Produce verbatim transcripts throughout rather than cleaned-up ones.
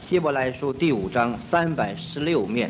希伯来书第五章三百十六面。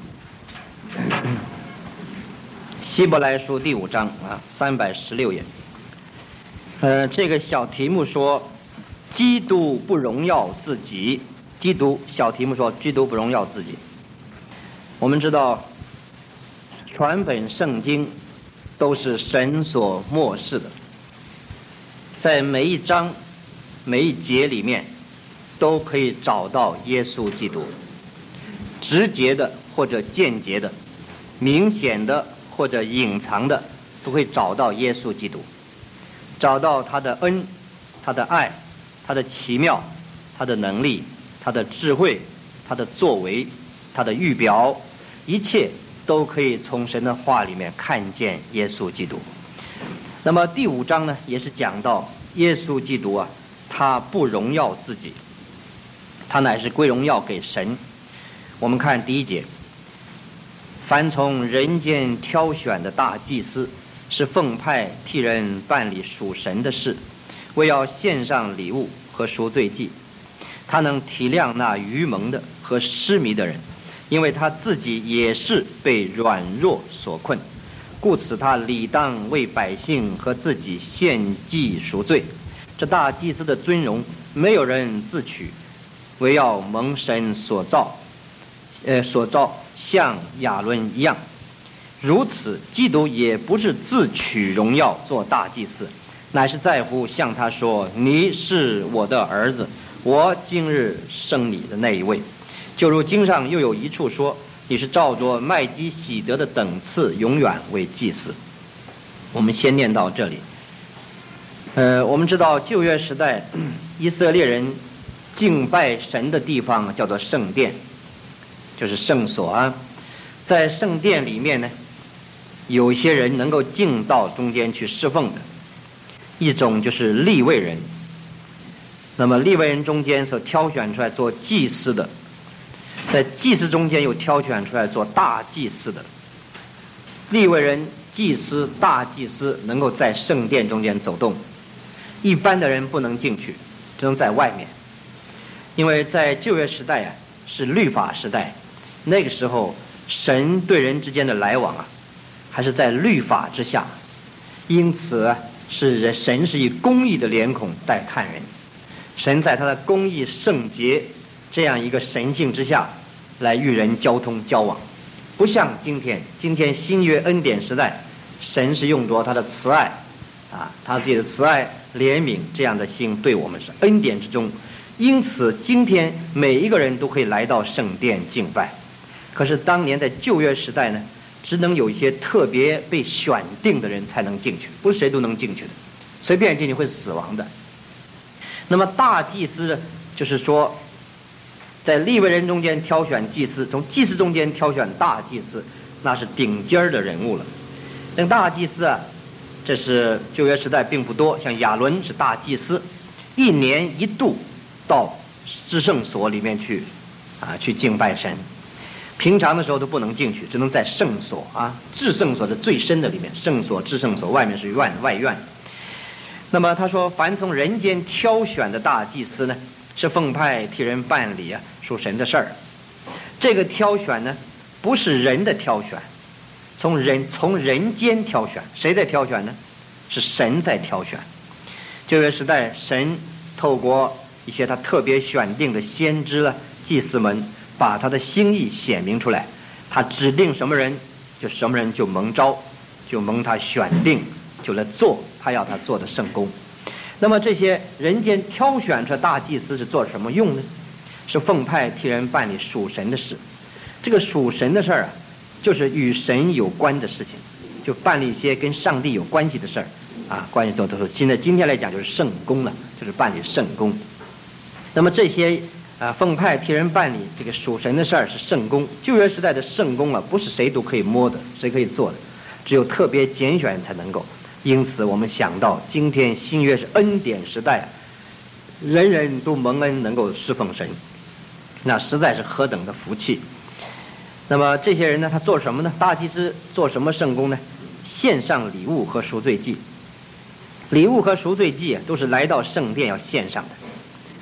希伯来书第五章啊，三百十六页。呃，这个小题目说，基督不荣耀自己。基督小题目说，基督不荣耀自己。我们知道，全本圣经都是神所默示的，在每一章、每一节里面，都可以找到耶稣基督，直接的或者间接的，明显的或者隐藏的，都会找到耶稣基督，找到他的恩、他的爱、他的奇妙、他的能力、他的智慧、他的作为、他的预表，一切都可以从神的话里面看见耶稣基督。那么第五章呢，也是讲到耶稣基督啊，他不荣耀自己，他乃是归荣耀给神。我们看第一节，凡从人间挑选的大祭司，是奉派替人办理属神的事，为要献上礼物和赎罪祭。他能体谅那愚蒙的和失迷的人，因为他自己也是被软弱所困，故此他理当为百姓和自己献祭赎罪。这大祭司的尊荣，没有人自取，唯要蒙神所造，呃，所造像亚伦一样。如此，基督也不是自取荣耀做大祭司，乃是在乎向他说：“你是我的儿子，我今日生你的那一位。”就如经上又有一处说：“你是照着麦基洗德的等次，永远为祭司。”我们先念到这里。呃，我们知道旧约时代，以色列人敬拜神的地方叫做圣殿，就是圣所啊。在圣殿里面呢，有一些人能够进到中间去侍奉的，一种就是利未人。那么利未人中间所挑选出来做祭司的，在祭司中间又挑选出来做大祭司的。利未人、祭司、大祭司能够在圣殿中间走动，一般的人不能进去，只能在外面。因为在旧约时代啊，是律法时代，那个时候神对人之间的来往啊，还是在律法之下，因此啊，是人神是以公义的脸孔待看人。神在他的公义圣洁这样一个神性之下来与人交通交往，不像今天今天新约恩典时代，神是用着他的慈爱啊，他自己的慈爱怜悯这样的心对我们是恩典之中。因此今天每一个人都可以来到圣殿敬拜。可是当年在旧约时代呢，只能有一些特别被选定的人才能进去，不是谁都能进去的，随便进去会死亡的。那么大祭司就是说，在利未人中间挑选祭司，从祭司中间挑选大祭司，那是顶尖的人物了。那大祭司啊，这是旧约时代并不多，像亚伦是大祭司，一年一度到至圣所里面去啊，去敬拜神。平常的时候都不能进去，只能在圣所啊，至圣所的最深的里面，圣所、至圣所外面是院外院。那么他说，凡从人间挑选的大祭司呢，是奉派替人办理啊属神的事儿。这个挑选呢，不是人的挑选，从人从人间挑选，谁在挑选呢？是神在挑选。旧约时代，神透过一些他特别选定的先知啊、祭司们，把他的心意显明出来。他指定什么人，就什么人就蒙召，就蒙他选定，就来做他要他做的圣工。那么这些人间挑选出大祭司是做什么用呢？是奉派替人办理属神的事。这个属神的事儿啊，就是与神有关的事情，就办理一些跟上帝有关系的事儿啊，关于做的。现在今天来讲就是圣工了，就是办理圣工。那么这些啊，奉派替人办理这个属神的事儿是圣工。旧约时代的圣工啊，不是谁都可以摸的，谁可以做的，只有特别拣选才能够。因此我们想到今天新约是恩典时代，人人都蒙恩能够侍奉神，那实在是何等的福气。那么这些人呢，他做什么呢？大祭司做什么圣工呢？献上礼物和赎罪祭。礼物和赎罪祭都是来到圣殿要献上的。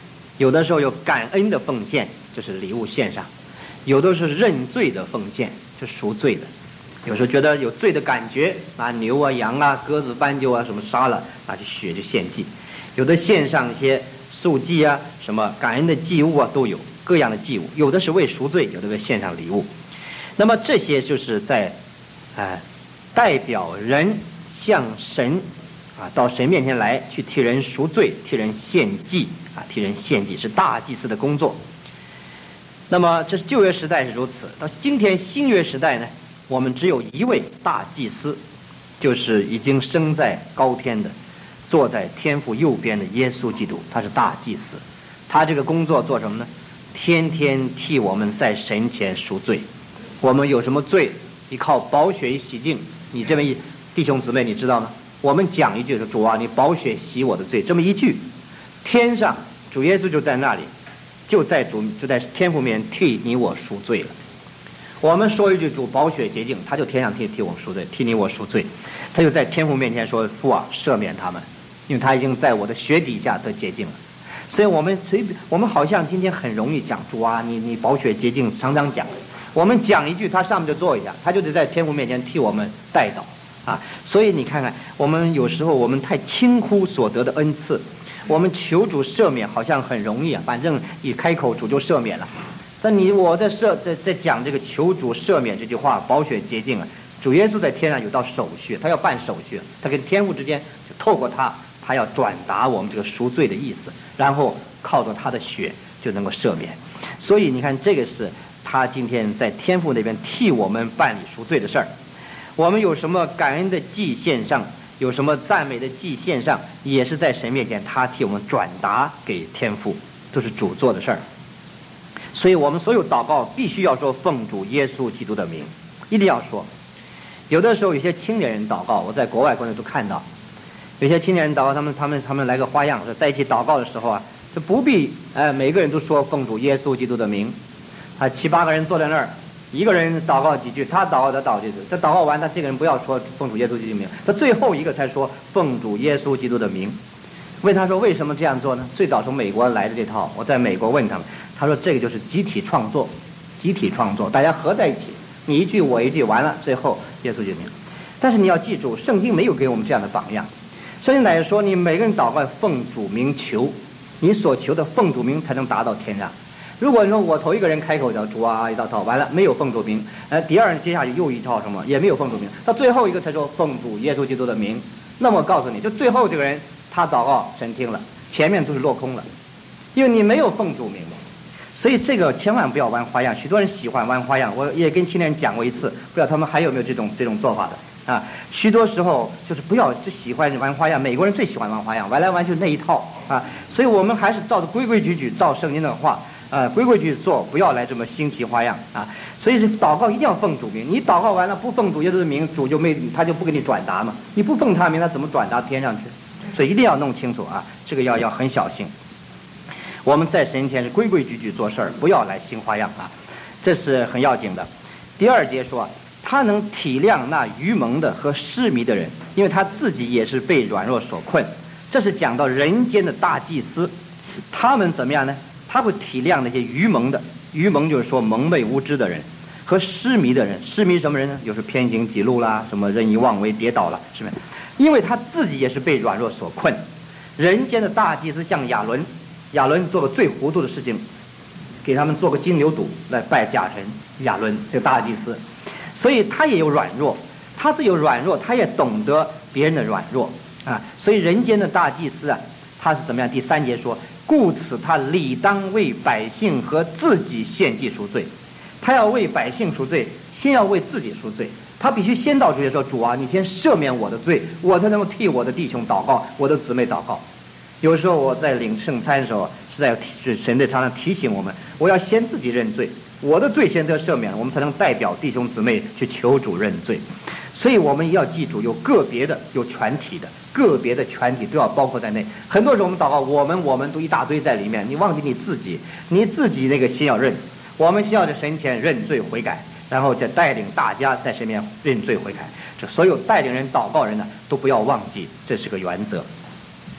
有的时候有感恩的奉献，就是礼物献上；有的是认罪的奉献，是赎罪的。有时候觉得有罪的感觉，拿牛啊、羊啊、鸽子、斑鸠啊什么杀了，拿去血就献祭；有的献上一些素祭啊、什么感恩的祭物啊，都有各样的祭物。有的是为赎罪，有的为献上礼物。那么这些就是在，呃，代表人向神啊，到神面前来去替人赎罪、替人献祭啊，替人献祭是大祭司的工作。那么这是旧约时代是如此，到今天新约时代呢，我们只有一位大祭司，就是已经升在高天的，坐在天父右边的耶稣基督，他是大祭司。他这个工作做什么呢？天天替我们在神前赎罪。我们有什么罪，你靠宝血洗净。你这么一弟兄姊妹，你知道吗？我们讲一句说：“主啊，你宝血洗我的罪。”这么一句，天上主耶稣就在那里，就在主就在天父面前替你我赎罪了。我们说一句主宝血洁净，他就天上替替我赎罪，替你我赎罪。他就在天父面前说：“父啊，赦免他们，因为他已经在我的血底下得洁净了。”所以我们随便，我们好像今天很容易讲主啊，你你宝血洁净，常常讲。我们讲一句，他上面就做一下，他就得在天父面前替我们代祷啊。所以你看看，我们有时候我们太轻忽所得的恩赐，我们求主赦免好像很容易啊，反正一开口主就赦免了。但你我在赦在在讲这个求主赦免这句话，宝血洁净啊，主耶稣在天上有道手续，他要办手续，他跟天父之间就透过他，他要转达我们这个赎罪的意思，然后靠着他的血就能够赦免。所以你看，这个是他今天在天父那边替我们办理赎罪的事儿。我们有什么感恩的祭献上，有什么赞美的祭献上，也是在神面前他替我们转达给天父，都是主做的事儿。所以我们所有祷告必须要说奉主耶稣基督的名，一定要说。有的时候有些青年人祷告，我在国外国内都看到，有些青年人祷告，他们他们他们来个花样，说在一起祷告的时候啊，就不必呃每个人都说奉主耶稣基督的名，啊七八个人坐在那儿，一个人祷告几句，他祷告他祷几句，他祷告完，他这个人不要说奉主耶稣基督的名，他最后一个才说奉主耶稣基督的名。问他说为什么这样做呢？最早从美国来的这套，我在美国问他们，他说这个就是集体创作，集体创作，大家合在一起，你一句我一句，完了最后耶稣基督的名。但是你要记住，圣经没有给我们这样的榜样。圣经乃是说，你每个人祷告奉主名求，你所求的奉主名才能达到天上。如果说我头一个人开口叫主啊一道套，完了没有奉主名，呃，第二人接下去又一套什么也没有奉主名，到最后一个才说奉主耶稣基督的名，那么我告诉你，就最后这个人他祷告神听了，前面都是落空了，因为你没有奉主名嘛。所以这个千万不要玩花样，许多人喜欢玩花样，我也跟青年人讲过一次，不知道他们还有没有这种这种做法的啊？许多时候就是不要就喜欢玩花样，美国人最喜欢玩花样，玩来玩去那一套啊。所以我们还是照着规规矩矩，照圣经的话，呃，规规矩矩做，不要来这么新奇花样啊。所以是祷告一定要奉主名，你祷告完了不奉主耶稣的名，主就没他就不给你转达嘛。你不奉他名，他怎么转达天上去？所以一定要弄清楚啊，这个要要很小心。我们在神前是规规矩矩做事儿，不要来新花样啊，这是很要紧的。第二节说，他能体谅那愚蒙的和失迷的人，因为他自己也是被软弱所困。这是讲到人间的大祭司，他们怎么样呢？他会体谅那些愚蒙的，愚蒙就是说蒙昧无知的人，和失迷的人。失迷什么人呢？就是偏行己路啦，什么任意妄为，跌倒了，是不是？因为他自己也是被软弱所困。人间的大祭司像亚伦，亚伦做个最糊涂的事情，给他们做个金牛犊来拜假神。亚伦这个大祭司，所以他也有软弱，他自己有软弱，他也懂得别人的软弱啊。所以人间的大祭司啊，他是怎么样？第三节说，故此他理当为百姓和自己献祭赎罪。他要为百姓赎罪，先要为自己赎罪。他必须先到主耶稣说，主啊，你先赦免我的罪，我才能够替我的弟兄祷告，我的姊妹祷告。有时候我在领圣餐的时候，是在是神在常常提醒我们，我要先自己认罪，我的罪先得赦免，我们才能代表弟兄姊妹去求主认罪。所以我们要记住，有个别的，有全体的，个别的全体都要包括在内。很多时候我们祷告，我们我们都一大堆在里面，你忘记你自己，你自己那个先要认。我们需要在神前认罪悔改，然后再带领大家在神面认罪悔改。这所有带领人祷告人呢，都不要忘记，这是个原则。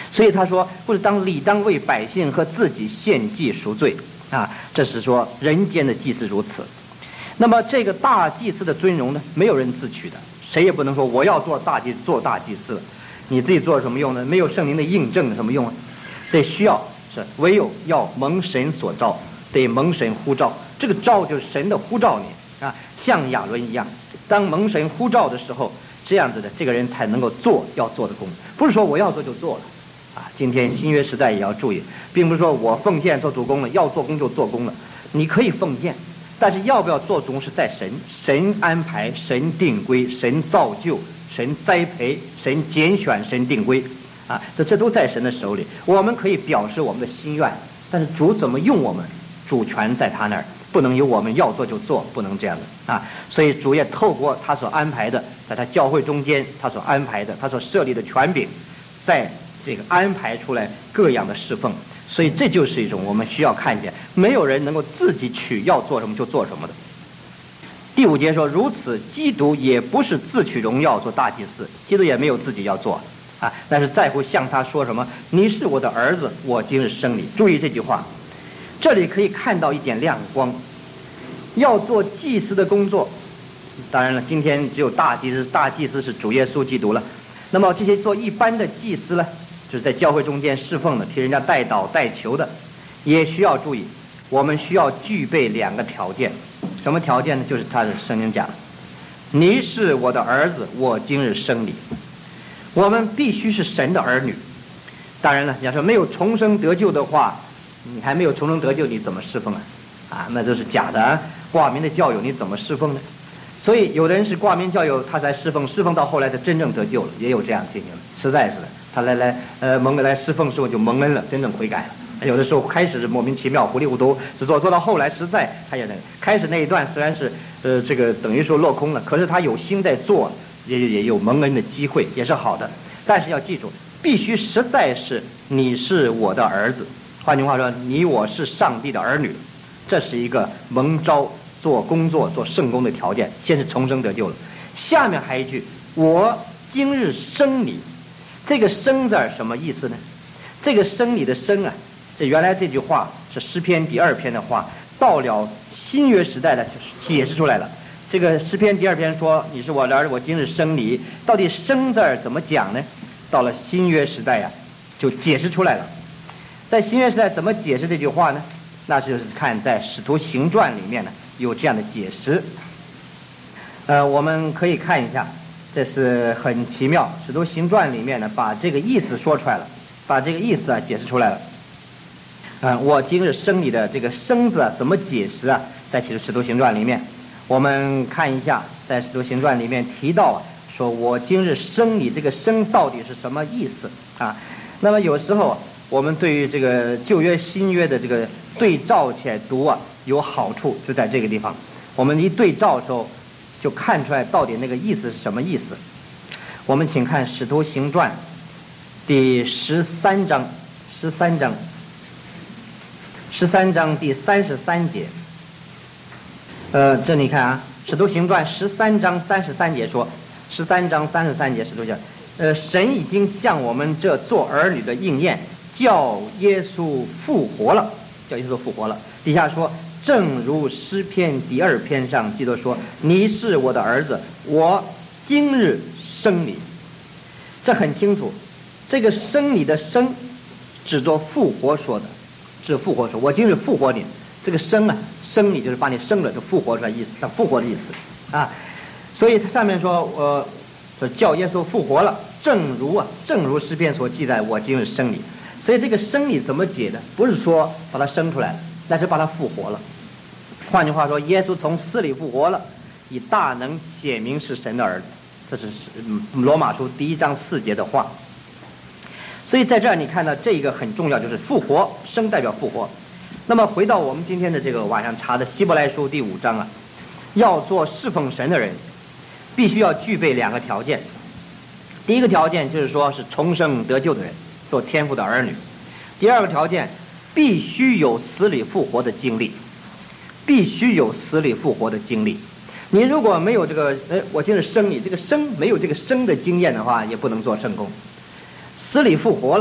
所以他说，不是当理当为百姓和自己献祭赎罪啊，这是说人间的祭司如此。那么这个大祭司的尊荣呢，没有人自取的，谁也不能说我要做大祭做大祭司了，你自己做什么用呢？没有圣灵的印证有什么用啊？得需要是唯有要蒙神所召，得蒙神呼召，这个召就是神的呼召你啊，像亚伦一样，当蒙神呼召的时候，这样子的这个人才能够做要做的工，不是说我要做就做了啊。今天新约时代也要注意，并不是说我奉献做主公了，要做工就做工了，你可以奉献，但是要不要做主是在神，神安排，神定规，神造就，神栽培，神拣选，神定规啊，这这都在神的手里。我们可以表示我们的心愿，但是主怎么用我们，主权在他那儿，不能由我们要做就做，不能这样的啊。所以主也透过他所安排的，在他教会中间，他所安排的，他所设立的权柄，在这个安排出来各样的侍奉。所以这就是一种我们需要看见，没有人能够自己取要做什么就做什么的。第五节说，如此基督也不是自取荣耀做大祭司，基督也没有自己要做啊，但是在乎向他说什么，你是我的儿子，我今日生你。注意这句话，这里可以看到一点亮光。要做祭司的工作，当然了，今天只有大祭司，大祭司是主耶稣基督了。那么这些做一般的祭司呢，就是在教会中间侍奉的，替人家代祷代求的，也需要注意，我们需要具备两个条件。什么条件呢？就是他的圣经讲，你是我的儿子，我今日生你。我们必须是神的儿女。当然了，你要说没有重生得救的话，你还没有重生得救，你怎么侍奉啊？啊，那都是假的啊！挂名的教友你怎么侍奉呢？所以有的人是挂名教友，他才侍奉，侍奉到后来他真正得救了，也有这样情形，实在是的。他来来呃蒙来侍奉时候就蒙恩了，真正悔改了。有的时候开始是莫名其妙糊里糊涂，只做做到后来实在他也能开始那一段虽然是呃这个等于说落空了，可是他有心在做，也也有蒙恩的机会，也是好的。但是要记住，必须实在是你是我的儿子，换句话说，你我是上帝的儿女，这是一个蒙召做工作做圣工的条件。先是重生得救了，下面还一句，我今日生你。这个生字什么意思呢？这个生你的生啊，这原来这句话是诗篇第二篇的话，到了新约时代呢就解释出来了。这个诗篇第二篇说，你是我的儿子，我今日生你，到底生字怎么讲呢？到了新约时代呀、啊，就解释出来了。在新约时代怎么解释这句话呢？那就是看在使徒行传里面呢有这样的解释。呃，我们可以看一下，这是很奇妙，使徒行传里面呢把这个意思说出来了，把这个意思啊解释出来了。嗯、呃，我今日生你的这个生字啊怎么解释啊？在其实使徒行传里面，我们看一下，在使徒行传里面提到啊，说我今日生你，这个生到底是什么意思啊？那么有时候我们对于这个旧约新约的这个对照起来读啊有好处，就在这个地方，我们一对照的时候就看出来到底那个意思是什么意思。我们请看使徒行传第十三章，十三章十三章第三十三节。呃，这你看啊，使徒行传十三章三十三节说，十三章三十三节使徒讲，呃，神已经向我们这做儿女的应验，叫耶稣复活了，叫耶稣复活了。底下说，正如诗篇第二篇上基督说，你是我的儿子，我今日生你。这很清楚，这个生你的生指作复活说的，是复活说，我今日复活你。这个生啊，生你就是把你生了，就复活出来意思，复活的意思啊。所以它上面说，呃，说叫耶稣复活了，正如啊，正如诗篇所记载，我今日生你。所以这个生你怎么解的？不是说把它生出来了，但是把它复活了。换句话说，耶稣从死里复活了，以大能显明是神的儿子。这是罗马书第一章四节的话。所以在这儿你看到这个很重要，就是复活，生代表复活。那么回到我们今天的这个晚上查的希伯来书第五章啊，要做侍奉神的人，必须要具备两个条件。第一个条件就是说是重生得救的人，做天父的儿女。第二个条件，必须有死里复活的经历，必须有死里复活的经历。你如果没有这个，哎，我今日生你，这个生没有这个生的经验的话，也不能做圣工。死里复活了，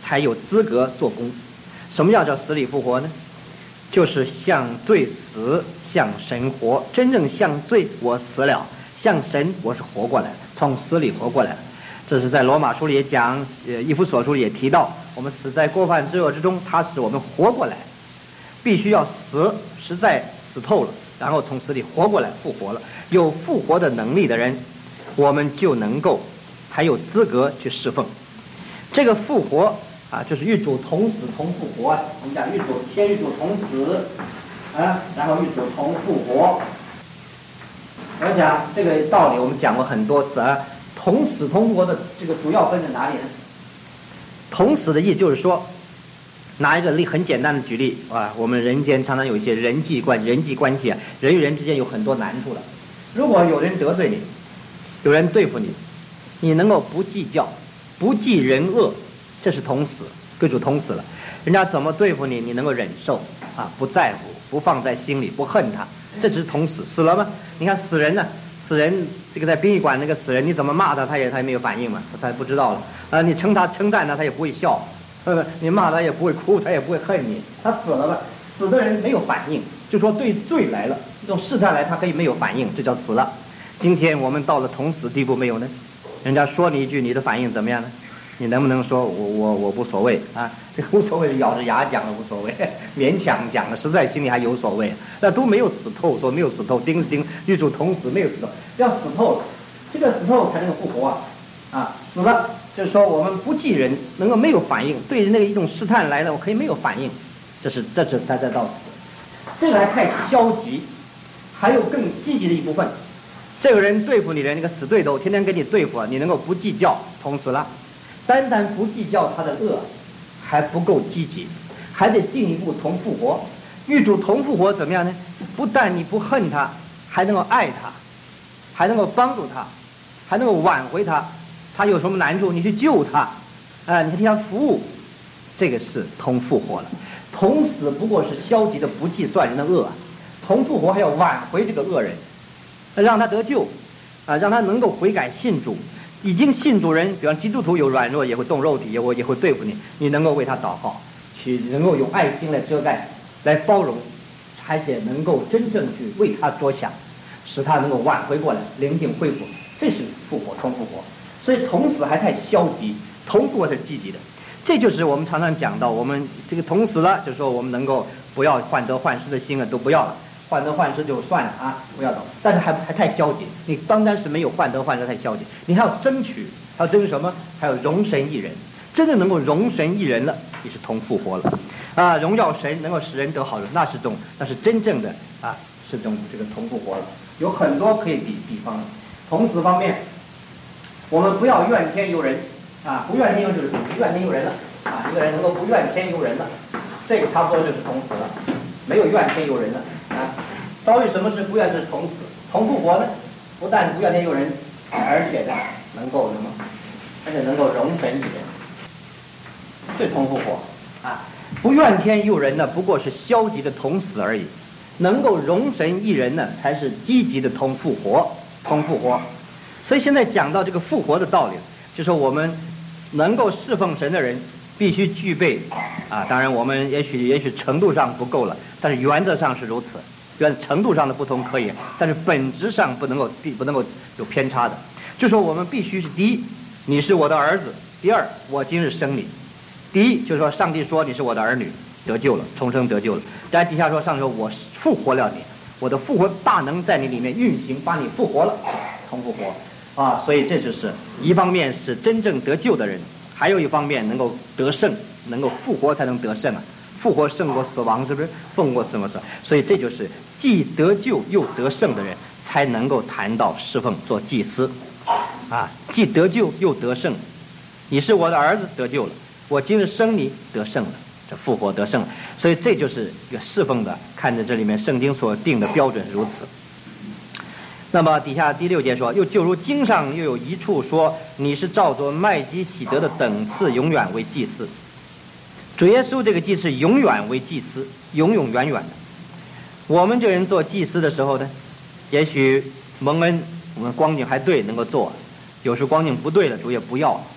才有资格做工。什么叫叫死里复活呢？就是向罪死，向神活。真正向罪我死了，向神我是活过来了，从死里活过来了。这是在罗马书里也讲，呃，以弗所书里也提到，我们死在过犯之恶之中，他使我们活过来，必须要死，实在死透了，然后从死里活过来，复活了。有复活的能力的人，我们就能够才有资格去侍奉。这个复活啊，就是与主同死同复活啊。我们讲与主先与主同死啊，然后与主同复活。我讲这个道理，我们讲过很多次啊。同死同复活的这个主要分在哪里呢？同死的意就是说，拿一个例很简单的举例啊，我们人间常常有一些人际关人际关系啊，人与人之间有很多难处了。如果有人得罪你，有人对付你，你能够不计较，不计人恶，这是同死，跟主同死了。人家怎么对付你，你能够忍受啊，不在乎，不放在心里，不恨他，这只是同死。死了吗？你看死人呢？死人这个在殡仪馆那个死人，你怎么骂他，他也他也没有反应嘛，他不知道了。啊，你称他称赞他，他也不会笑。呃，你骂他也不会哭，他也不会恨你。他死了吧？死的人没有反应，就说对罪来了，这种试探来，他可以没有反应，这叫死了。今天我们到了同死地步没有呢？人家说你一句，你的反应怎么样呢？你能不能说我我我无所谓啊？这个无所谓，咬着牙讲了无所谓，勉强讲了，实在心里还有所谓，那都没有死透，说没有死透，钉钉与主同死没有死透，要死透了，这个死透才能复活啊！啊，死了就是说我们不计人，能够没有反应，对那个一种试探来了，我可以没有反应，这是这是才在到死，这个还太消极，还有更积极的一部分。这个人对付你的那个死对头，天天跟你对付，你能够不计较，同死了。单单不计较他的恶还不够积极，还得进一步同复活。与主同复活怎么样呢？不但你不恨他，还能够爱他，还能够帮助他，还能够挽回他。他有什么难处，你去救他，啊、呃，你替他服务，这个是同复活了。同死不过是消极的不计算人的恶，同复活还要挽回这个恶人，让他得救，啊、呃，让他能够悔改信主。已经信主人，比方基督徒有软弱，也会动肉体，也会也会对付你，你能够为他祷告，去能够用爱心来遮盖，来包容，而且能够真正去为他着想，使他能够挽回过来，灵性恢复，这是复活，同复活。所以同死还太消极，同复活是积极的。这就是我们常常讲到，我们这个同死了，就是说我们能够不要患得患失的心啊，都不要了。患得患失就算了啊，不要懂，但是还还太消极。你单单是没有患得患失太消极，你还要争取，还要争取什么？还有容神一人，真正能够容神一人了，你是同复活了，啊，荣耀神能够使人得好人，那是种，那是真正的啊，是种这个同复活了。有很多可以比比方的。同死方面，我们不要怨天尤人啊，不怨天尤人就是不怨天尤人了啊，一个人能够不怨天尤人了，这个差不多就是同死了，没有怨天尤人了。啊，遭遇什么事不愿是同死同复活呢？不但不怨天尤人，而且呢能够什么？而且能够容神一人，这同复活啊！不怨天尤人呢，不过是消极的同死而已；能够容神一人呢，才是积极的同复活。同复活。所以现在讲到这个复活的道理，就是我们能够侍奉神的人，必须具备啊。当然，我们也许也许程度上不够了。但是原则上是如此，原程度上的不同可以，但是本质上不能够不能够有偏差的。就说我们必须是第一，你是我的儿子；第二，我今日生你。第一就是说，上帝说你是我的儿女，得救了，重生得救了。在底下说，上帝说我复活了你，我的复活大能在你里面运行，把你复活了，同复活啊。所以这就是一方面是真正得救的人，还有一方面能够得胜，能够复活才能得胜啊。复活胜过死亡，是不是？胜过死亡，所以这就是既得救又得胜的人才能够谈到侍奉做祭司，啊，既得救又得胜。你是我的儿子，得救了；我今日生你，得胜了，这复活得胜了。所以这就是一个侍奉的，看着这里面圣经所定的标准如此。那么底下第六节说，又就如经上又有一处说，你是照着麦基洗德的等次，永远为祭司。主耶稣这个祭司永远为祭司，永永远远的。我们这人做祭司的时候呢，也许蒙恩我们光景还对能够做，有时光景不对了，主也不要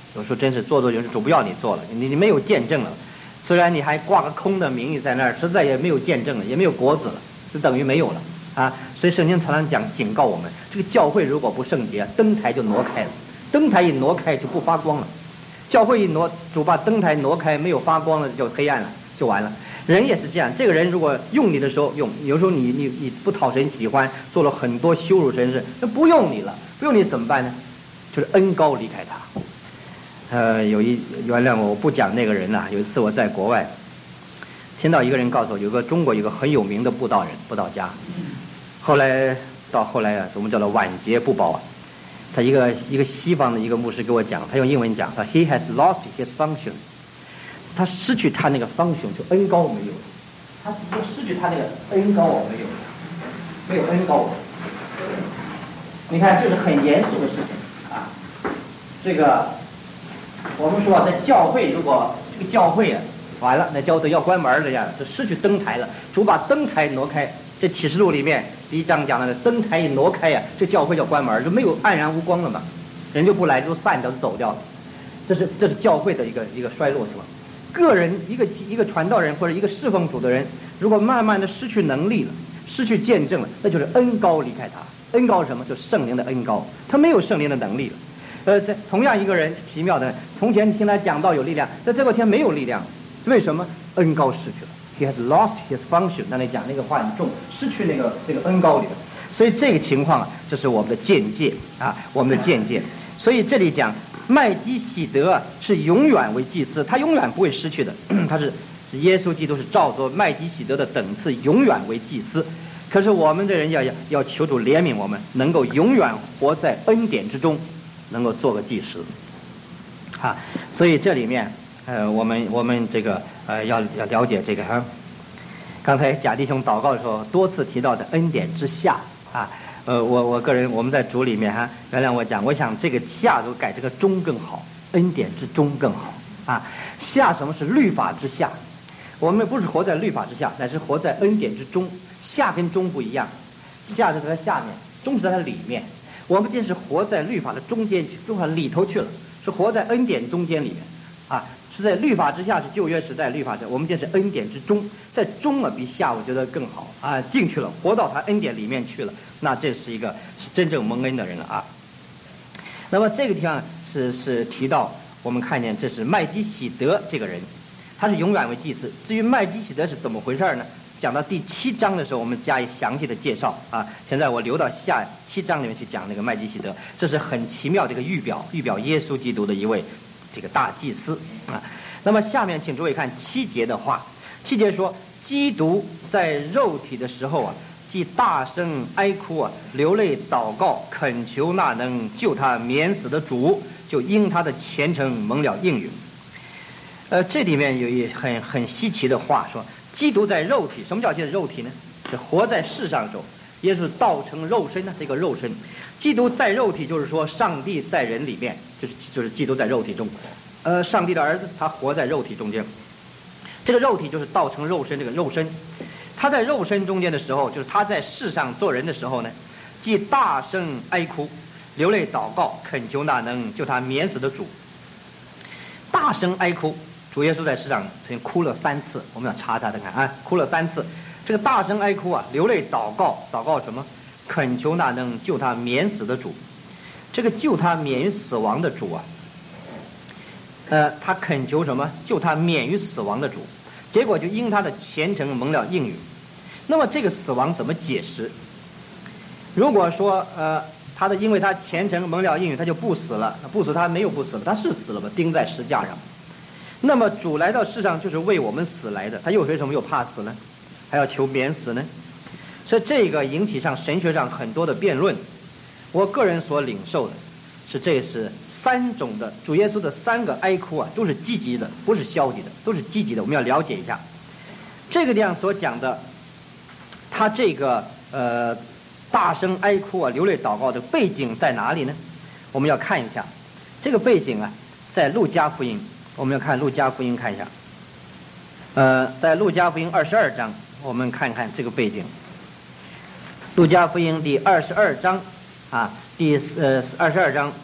有时候真是做做就是主不要你做了，你你没有见证了。虽然你还挂个空的名义在那儿，实在也没有见证了，也没有果子了，就等于没有了啊。所以圣经常常讲警告我们，这个教会如果不圣洁，灯台就挪开了，灯台一挪开就不发光了。教会一挪，主把灯台挪开，没有发光了就黑暗了，就完了。人也是这样，这个人如果用你的时候用，有时候你你你不讨神喜欢，做了很多羞辱神事，那不用你了，不用你怎么办呢？就是恩高离开他。呃，有一原谅我，我不讲那个人了、啊。有一次我在国外，听到一个人告诉我，有个中国有个很有名的布道人、布道家，后来到后来啊，我们叫做晚节不保啊。他一个一个西方的一个牧师给我讲，他用英文讲，他 He has lost his function， 他失去他那个 function， 就恩高没有了，他就失去他那个恩高没有了，没有恩高。你看，这是很严肃的事情啊，这个。我们说啊，在教会，如果这个教会啊完了，那教会要关门了，这样就失去灯台了。主把灯台挪开，这启示录里面第一章讲的，灯台一挪开呀、啊，这教会要关门，就没有黯然无光了嘛，人就不来，就散掉，走掉了。这是这是教会的一个一个衰落，是吧？个人一个一个传道人或者一个侍奉主的人，如果慢慢的失去能力了，失去见证了，那就是恩高离开他。恩高是什么？就是圣灵的恩高，他没有圣灵的能力了。呃，这同样一个人奇妙的，从前听他讲道有力量，在这个天没有力量，为什么？恩高失去了 ，He has lost his function。那你讲那个话很重，失去那个那个恩高里的，所以这个情况啊，这是我们的见解啊，我们的见解。所以这里讲麦基洗德是永远为祭司，他永远不会失去的，他是是耶稣基督是照着麦基洗德的等次永远为祭司。可是我们的人要要要求主怜悯我们，能够永远活在恩典之中。能够做个祭司，啊，所以这里面，呃，我们我们这个呃要要了解这个哈、啊。刚才贾弟兄祷告的时候多次提到的恩典之下啊，呃，我我个人我们在主里面哈、啊，原谅我讲，我想这个下都改这个中更好，恩典之中更好啊。下什么是律法之下？我们不是活在律法之下，乃是活在恩典之中。下跟中不一样，下是在它下面，中是在它里面。我们竟是活在律法的中间，律法里头去了，是活在恩典中间里面，啊，是在律法之下，是旧约时代律法者，我们竟是恩典之中，在中啊比下我觉得更好啊，进去了，活到他恩典里面去了，那这是一个是真正蒙恩的人了啊。那么这个地方是是提到我们看见这是麦基洗德这个人，他是永远为祭司。至于麦基洗德是怎么回事呢？讲到第七章的时候，我们加以详细的介绍啊。现在我留到下七章里面去讲那个麦基洗德，这是很奇妙的一个预表，预表耶稣基督的一位这个大祭司啊。那么下面请诸位看七节的话，七节说，基督在肉体的时候啊，既大声哀哭啊，流泪祷告，恳求那能救他免死的主，就因他的虔诚蒙了应允。呃，这里面有一很很稀奇的话说。基督在肉体，什么叫在肉体呢？是活在世上的时候，耶稣道成肉身呢，这个肉身。基督在肉体，就是说上帝在人里面，就是就是基督在肉体中，呃，上帝的儿子他活在肉体中间，这个肉体就是道成肉身，这个肉身，他在肉身中间的时候，就是他在世上做人的时候呢，既大声哀哭，流泪祷告，恳求那能救他免死的主。大声哀哭。主耶稣在世上曾经哭了三次，我们要查查的看啊，哭了三次。这个大声哀哭啊，流泪祷告，祷告什么？恳求那能救他免死的主。这个救他免于死亡的主啊，呃，他恳求什么？救他免于死亡的主。结果就因他的虔诚蒙了应允。那么这个死亡怎么解释？如果说呃，他的因为他虔诚蒙了应允，他就不死了，不死他没有不死了，他是死了吧？钉在石架上。那么主来到世上就是为我们死来的，他又为什么又怕死呢？还要求免死呢？所以这个引起上神学上很多的辩论。我个人所领受的是，这是三种的主耶稣的三个哀哭啊，都是积极的，不是消极的，都是积极的。我们要了解一下这个地方所讲的，他这个呃大声哀哭啊、流泪祷告的背景在哪里呢？我们要看一下这个背景啊，在路加福音。我们要看路加福音看一下，呃，在路加福音二十二章，我们看看这个背景。路加福音第二十二章啊，第呃二十二章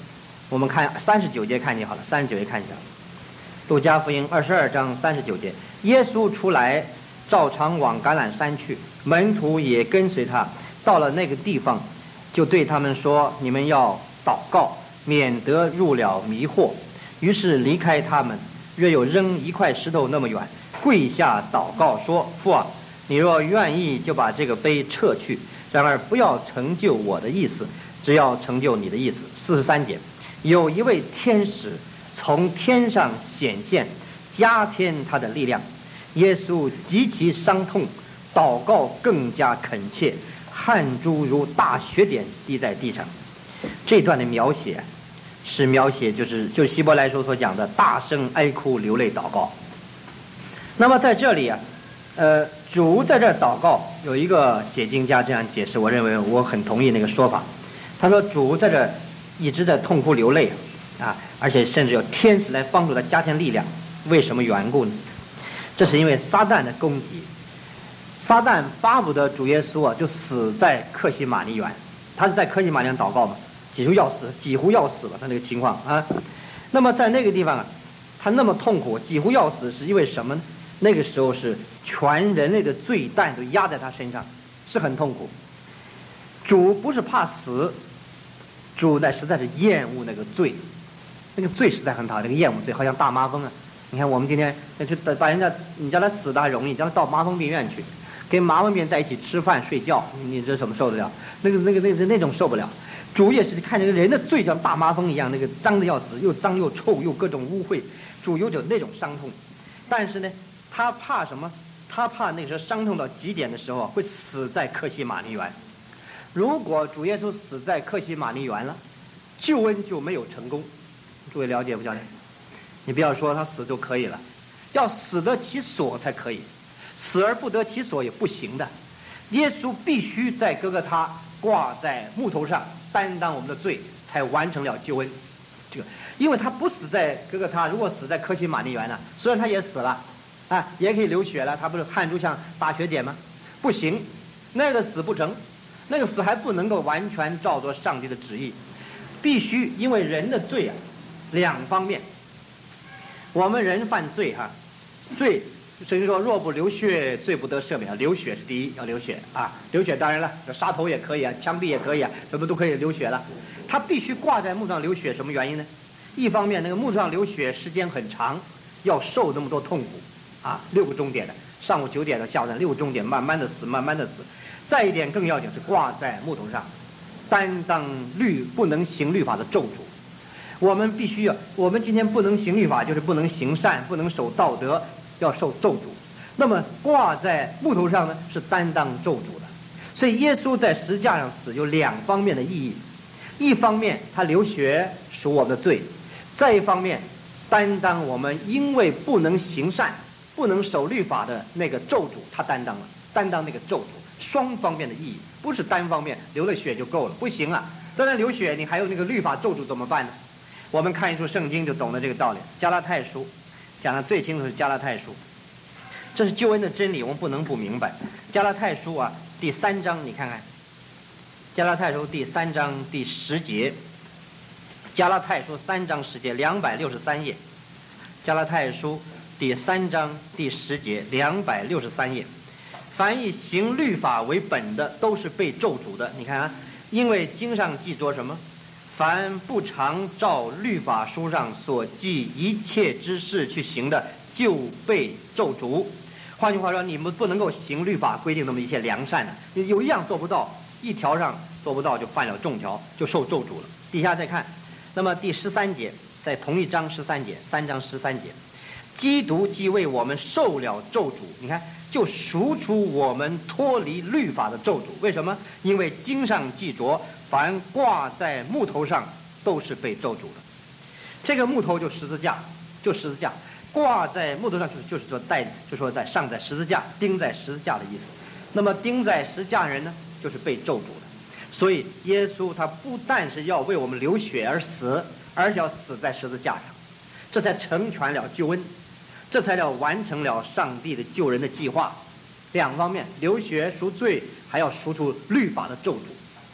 我们看三十九节看见好了，三十九节看一下，路加福音二十二章三十九节，耶稣出来，照常往橄榄山去，门徒也跟随他。到了那个地方，就对他们说：“你们要祷告，免得入了迷惑。”于是离开他们，约有扔一块石头那么远，跪下祷告说：“父啊，你若愿意，就把这个杯撤去。然而不要成就我的意思，只要成就你的意思。”四十三节，有一位天使从天上显现，加添他的力量。耶稣极其伤痛，祷告更加恳切，汗珠如大雪点滴在地上。这段的描写是描写就是就是希伯来书所讲的大声哀哭流泪祷告。那么在这里啊，呃，主在这祷告，有一个解经家这样解释，我认为我很同意那个说法。他说主在这一直在痛哭流泪啊，而且甚至有天使来帮助他加添力量。为什么缘故呢？这是因为撒旦的攻击。撒旦巴不得主耶稣啊就死在客西马尼园，他是在客西马尼园祷告嘛，几乎要死，几乎要死了，他那个情况啊。那么在那个地方啊，他那么痛苦，几乎要死，是因为什么呢？那个时候是全人类的罪担都压在他身上，是很痛苦。主不是怕死，主在实在是厌恶那个罪，那个罪实在很讨厌，那个厌恶罪好像大麻风啊。你看我们今天去把人家，你叫他死的还容易，叫他到麻风病院去，跟麻风病在一起吃饭睡觉，你这什么受得了？那个那个那个那种受不了。主也是看这个人的罪像大麻风一样，那个脏的要死，又脏又臭又各种污秽，主有种那种伤痛。但是呢，他怕什么？他怕那个时候伤痛到极点的时候会死在客西马尼园。如果主耶稣死在客西马尼园了，救恩就没有成功。诸位了解不了解？你不要说他死就可以了，要死得其所才可以，死而不得其所也不行的。耶稣必须在哥哥他挂在木头上，担当我们的罪，才完成了救恩。这个，因为他不死在哥哥他，如果死在客西马尼园呢，虽然他也死了，啊，也可以流血了，他不是汗珠像大雪点吗？不行，那个死不成，那个死还不能够完全照着上帝的旨意，必须因为人的罪啊，两方面。我们人犯罪哈、啊，罪，所以说若不流血，罪不得赦免。流血是第一，要流血啊！流血当然了，杀头也可以啊，枪毙也可以啊，什么都可以流血了。他必须挂在木上流血，什么原因呢？一方面，那个木上流血时间很长，要受那么多痛苦啊，六个钟点的，上午九点到下午六个钟点，慢慢的死，慢慢的死。再一点更要紧是挂在木头上，担当律不能行律法的咒诅。我们必须要，我们今天不能行律法，就是不能行善，不能守道德，要受咒诅。那么挂在木头上呢，是担当咒诅的。所以耶稣在十字架上死有两方面的意义：一方面他流血赎我们的罪，再一方面担当我们因为不能行善、不能守律法的那个咒诅，他担当了，担当那个咒诅，双方面的意义，不是单方面流了血就够了，不行啊！当然流血，你还有那个律法咒诅怎么办呢？我们看一处圣经就懂了这个道理。加拉太书讲的最清楚是加拉太书，这是救恩的真理，我们不能不明白。加拉太书啊，第三章你看看，加拉太书第三章第十节，加拉太书三章十节，两百六十三页。加拉太书第三章第十节，两百六十三页。凡以行律法为本的，都是被咒诅的。你看啊，因为经上记着什么？凡不常照律法书上所记一切之事去行的，就被咒诅。换句话说，你们不能够行律法规定那么一切良善的，你有一样做不到，一条上做不到就犯了众条，就受咒诅了。底下再看，那么第十三节，在同一章十三节，三章十三节，基督既为我们受了咒诅，你看就赎出我们脱离律法的咒诅。为什么？因为经上记着，凡挂在木头上都是被咒诅的。这个木头就十字架，就十字架挂在木头上，就是就是说带，就说在上在十字架，钉在十字架的意思。那么钉在十字架的人呢，就是被咒诅的。所以耶稣他不但是要为我们流血而死，而且要死在十字架上，这才成全了救恩，这才叫完成了上帝的救人的计划。两方面，流血赎罪，还要赎出律法的咒诅。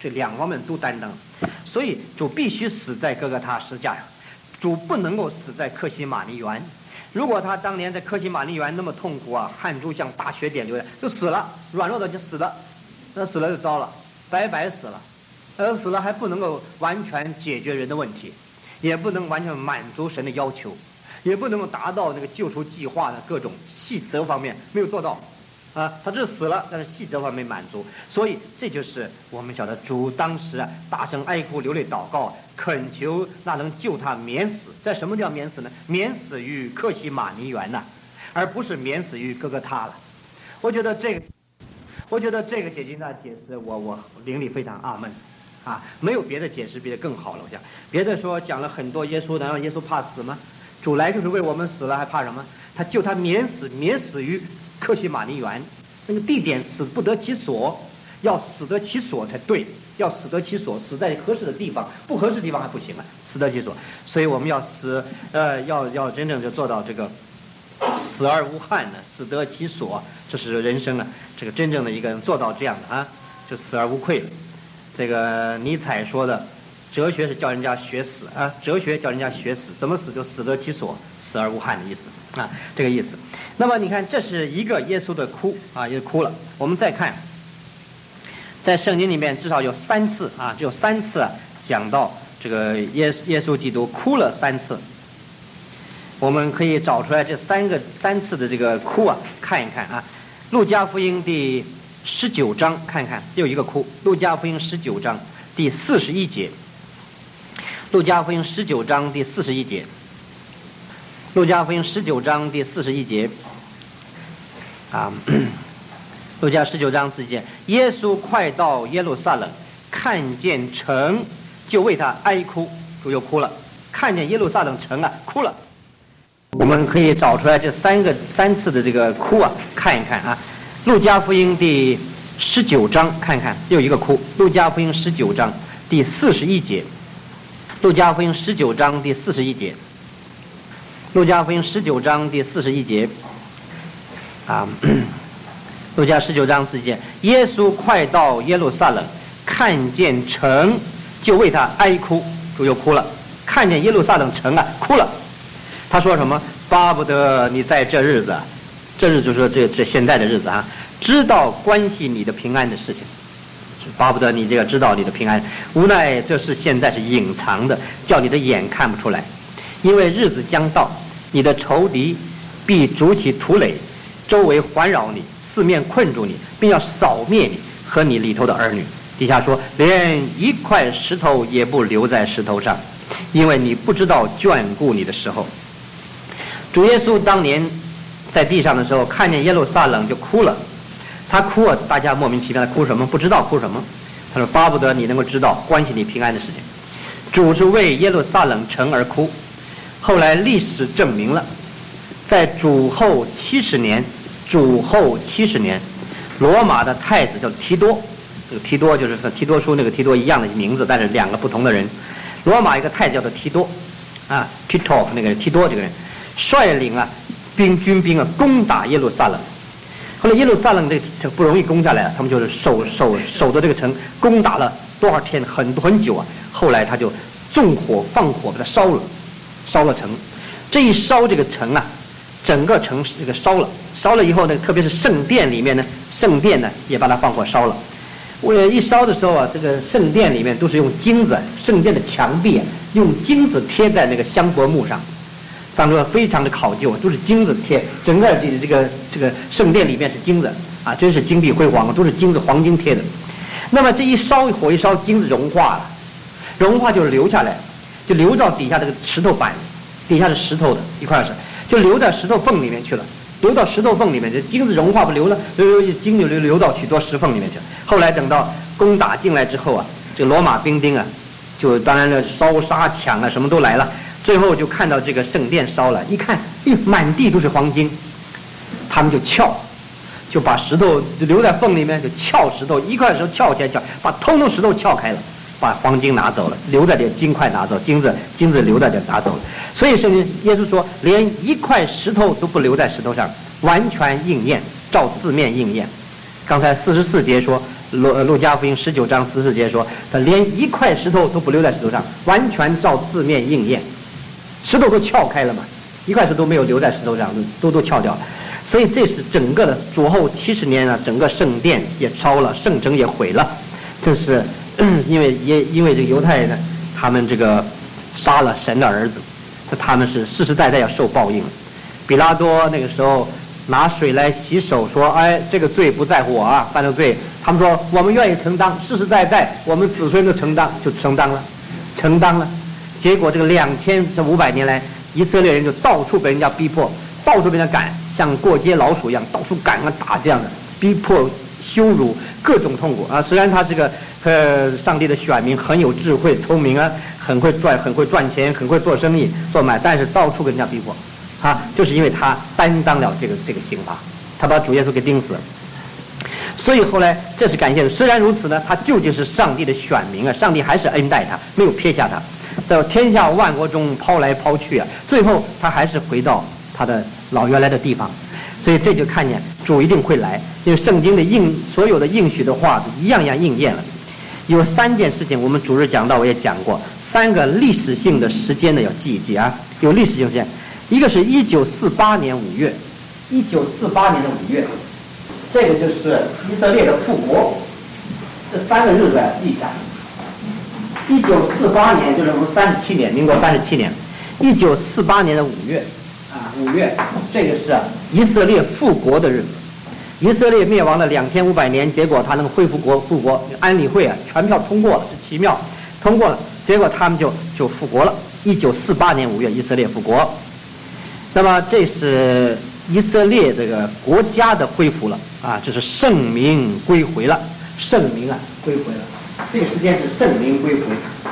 这两方面都担当。所以主必须死在哥哥他十字架上，主不能够死在客西马尼园。如果他当年在客西马尼园那么痛苦啊，汗珠像大雪点流的，就死了，软弱的就死了，那死了就糟了，白白死了，而死了还不能够完全解决人的问题，也不能完全满足神的要求，也不能够达到那个救赎计划的各种细则方面没有做到。啊，他这死了，但是细则方面满足，所以这就是我们晓得主当时啊大声哀哭流泪祷告，恳求那能救他免死。在什么叫免死呢？免死于客西马尼园呐，而不是免死于哥哥他了。我觉得这个，我觉得这个解经的解释，我我灵里非常阿闷，啊，没有别的解释比这更好了。我想别的说讲了很多耶稣，难道耶稣怕死吗？主来就是为我们死了，还怕什么？他救他免死，免死于客西马尼园，那个地点死不得其所，要死得其所才对，要死得其所，死在合适的地方，不合适的地方还不行啊，死得其所。所以我们要死，呃，要要真正就做到这个死而无憾呢，死得其所，这是人生啊，这个真正的一个人做到这样的啊，就死而无愧。这个尼采说的，哲学是叫人家学死啊，哲学叫人家学死，怎么死就死得其所，死而无憾的意思啊，这个意思。那么你看，这是一个耶稣的哭啊，也哭了。我们再看，在圣经里面至少有三次啊，只有三次啊讲到这个耶耶稣基督哭了三次。我们可以找出来这三个三次的这个哭啊，看一看啊。路加福音第十九章看看，又一个哭。路加福音十九章第四十一节。路加福音十九章第四十一节。路加福音十九章第四十一节，啊，路加十九章四节，耶稣快到耶路撒冷，看见城，就为他哀哭，主又哭了。看见耶路撒冷城啊，哭了。我们可以找出来这三个三次的这个哭啊，看一看啊。路加福音第十九章看看，又一个哭。路加福音十九章第四十一节。路加福音十九章第四十一节。路加福音十九章第四十一节，啊，路加十九章四节，耶稣快到耶路撒冷，看见城，就为他哀哭，主又哭了。看见耶路撒冷城啊，哭了。他说什么？巴不得你在这日子，这日就是说这这现在的日子啊，知道关系你的平安的事情，巴不得你这个知道你的平安。无奈这是现在是隐藏的，叫你的眼看不出来。因为日子将到，你的仇敌必筑起土垒，周围环绕你，四面困住你，并要扫灭你和你里头的儿女。底下说，连一块石头也不留在石头上，因为你不知道眷顾你的时候。主耶稣当年在地上的时候，看见耶路撒冷就哭了。他哭啊，大家莫名其妙的哭什么？不知道哭什么。他说，巴不得你能够知道关系你平安的事情。主是为耶路撒冷城而哭。后来历史证明了，在主后七十年，主后七十年，罗马的太子叫提多，这个提多就是和提多书那个提多一样的名字，但是两个不同的人。罗马一个太子叫做提多，啊 ，Tito 那个提多这个人，率领啊兵军兵啊攻打耶路撒冷。后来耶路撒冷这个不容易攻下来了，他们就是守守守着这个城，攻打了多少天，很很久啊。后来他就纵火放火把它烧了。烧了城，这一烧这个城啊，整个城这个烧了，烧了以后呢，特别是圣殿里面呢，圣殿呢也把它放火烧了。我一烧的时候啊，这个圣殿里面都是用金子，圣殿的墙壁啊，用金子贴在那个香柏木上，当中非常的考究，都是金子贴，整个这这个这个圣殿里面是金子啊，真是金碧辉煌，都是金子黄金贴的。那么这一烧火一烧，金子融化了，融化就流下来。就流到底下这个石头板，底下是石头的一块石，就流到石头缝里面去了。流到石头缝里面，这金子融化不流了，流流金就流流到许多石缝里面去了。后来等到攻打进来之后啊，这个罗马兵丁啊，就当然了烧杀抢啊什么都来了。最后就看到这个圣殿烧了，一看，哎，满地都是黄金，他们就撬，就把石头就留在缝里面，就撬石头，一块石头撬起来撬，把通通石头撬开了。把黄金拿走了，留着点金块拿走，金子金子留着点拿走了。所以圣经耶稣说，连一块石头都不留在石头上，完全应验，照字面应验。刚才四十四节说， 路路加福音十九章十四节说，他连一块石头都不留在石头上，完全照字面应验，石头都撬开了嘛，一块石头没有留在石头上，都都撬掉了。所以这是整个的主后七十年啊，整个圣殿也烧了，圣城也毁了。这是因为也因为这个犹太人呢，他们这个杀了神的儿子，他们是世世代代要受报应。比拉多那个时候拿水来洗手，说：“哎，这个罪不在乎我啊，犯了罪。”他们说：“我们愿意承担，世世代代我们子孙都承担，就承担了，承担了。”结果这个两千这五百年来，以色列人就到处被人家逼迫，到处被人家赶，像过街老鼠一样，到处赶啊打这样的，逼迫、羞辱，各种痛苦啊。虽然他是个呃上帝的选民，很有智慧、聪明啊，很会赚、很会赚钱，很会做生意、做买，但是到处跟人家逼迫。啊，就是因为他担当了这个这个刑罚，他把主耶稣给钉死了。所以后来这是感谢的。虽然如此呢，他究竟是上帝的选民啊，上帝还是恩待他，没有撇下他，在天下万国中抛来抛去啊，最后他还是回到他的老原来的地方。所以这就看见主一定会来，因为圣经的应所有的应许的话一样样应验了。有三件事情，我们主日讲到我也讲过，三个历史性的时间呢要记一记啊，有历史性时间。一个是一九四八年五月，一九四八年的五月，这个就是以色列的复国。这三个日子啊，记一下。一九四八年就是我们三十七年，民国三十七年。一九四八年的五月，啊，五月，这个是以色列复国的日子。以色列灭亡了两千五百年，结果他能恢复国复国，安理会啊全票通过了，是奇妙，通过了，结果他们就就复国了。一九四八年五月，以色列复国。那么这是以色列这个国家的恢复了啊，这是圣民归回了，圣民啊归回了，这个时间是圣民归回，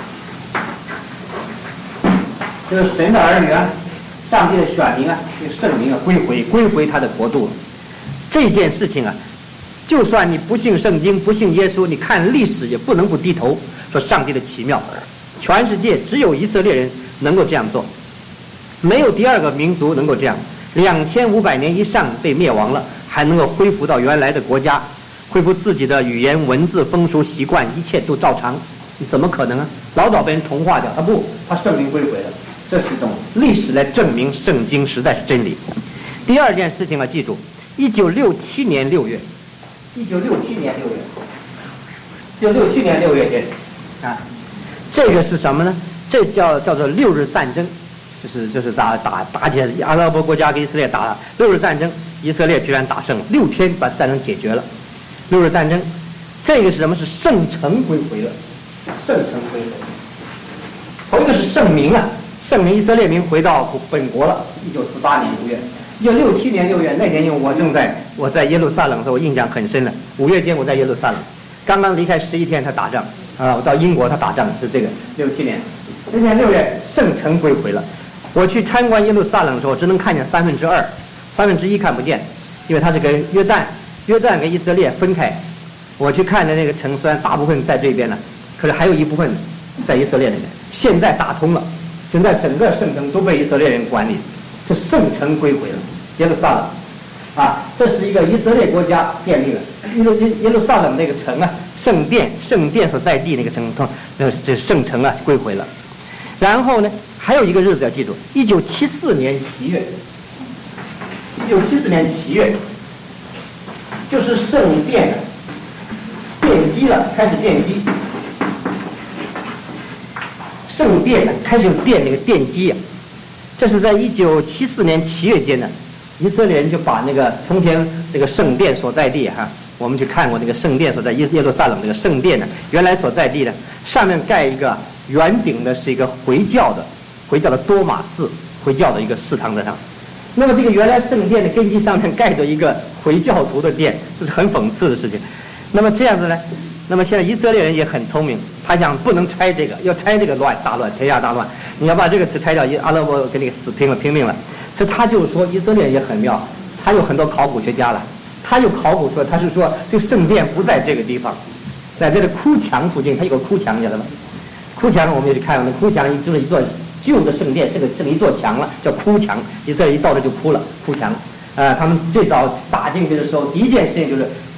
这是神的儿女啊，上帝的选民啊，这个圣民啊归回归回他的国度了。这件事情啊，就算你不信圣经，不信耶稣，你看历史也不能不低头，说上帝的奇妙，全世界只有以色列人能够这样做。没有第二个民族能够这样，两千五百年以上被灭亡了，还能够恢复到原来的国家，恢复自己的语言、文字、风俗、习惯，一切都照常，你怎么可能啊？老早被人同化掉，他不，他圣灵归回了，这是一种历史来证明圣经实在是真理。第二件事情要记住，一九六七年六月，一九六七年六月，一九六七年六月这啊，这个是什么呢？这叫叫做六日战争。就是就是打打打起来，阿拉伯国家跟以色列打了六日战争，以色列居然打胜了，六天把战争解决了。六日战争，这个是什么？是圣城归回了，圣城归回。头一个是圣民啊，圣民以色列民回到本国了。一九四八年五月，一九六七年六月那年，因为我正在我在耶路撒冷的时候，我印象很深了。五月间我在耶路撒冷，刚刚离开十一天，他打仗啊，我到英国他打仗是这个六七年，那年六月圣城归回了。我去参观耶路撒冷的时候，只能看见三分之二，三分之一看不见，因为它是跟约旦，约旦跟以色列分开。我去看的那个城，虽然大部分在这边呢，可是还有一部分在以色列那边。现在打通了，现在整个圣城都被以色列人管理，这圣城归回了，耶路撒冷，啊，这是一个以色列国家建立了。耶路耶路撒冷那个城啊，圣殿，圣殿所在地那个城，那这圣城啊归回了。然后呢？还有一个日子要记住，一九七四年七月，一九七四年七月，就是圣殿奠基了，开始奠基。圣殿呢开始有奠那个奠基啊，这是在一九七四年七月间呢，以色列人就把那个从前这个圣殿所在地哈、啊，我们去看过那个圣殿所在耶耶路撒冷这个圣殿呢，原来所在地呢，上面盖一个圆顶的是一个回教的。回教的多马寺，回教的一个寺堂在上。那么这个原来圣殿的根基上面盖着一个回教徒的殿，这是很讽刺的事情。那么这样子呢，那么现在以色列人也很聪明，他想不能拆这个，要拆这个乱大乱，天下大乱。你要把这个拆掉，阿拉伯跟这个死拼了拼命了。所以他就说以色列也很妙，他有很多考古学家了，他又考古说他是说这个圣殿不在这个地方，在这个哭墙附近，它有个哭墙，你晓得吗？哭墙我们也去看，那哭墙就是一座。旧的圣殿是个是个一座墙了，叫哭墙，以色列一到这就哭了，哭墙。呃，他们最早打进去的时候，第一件事情就是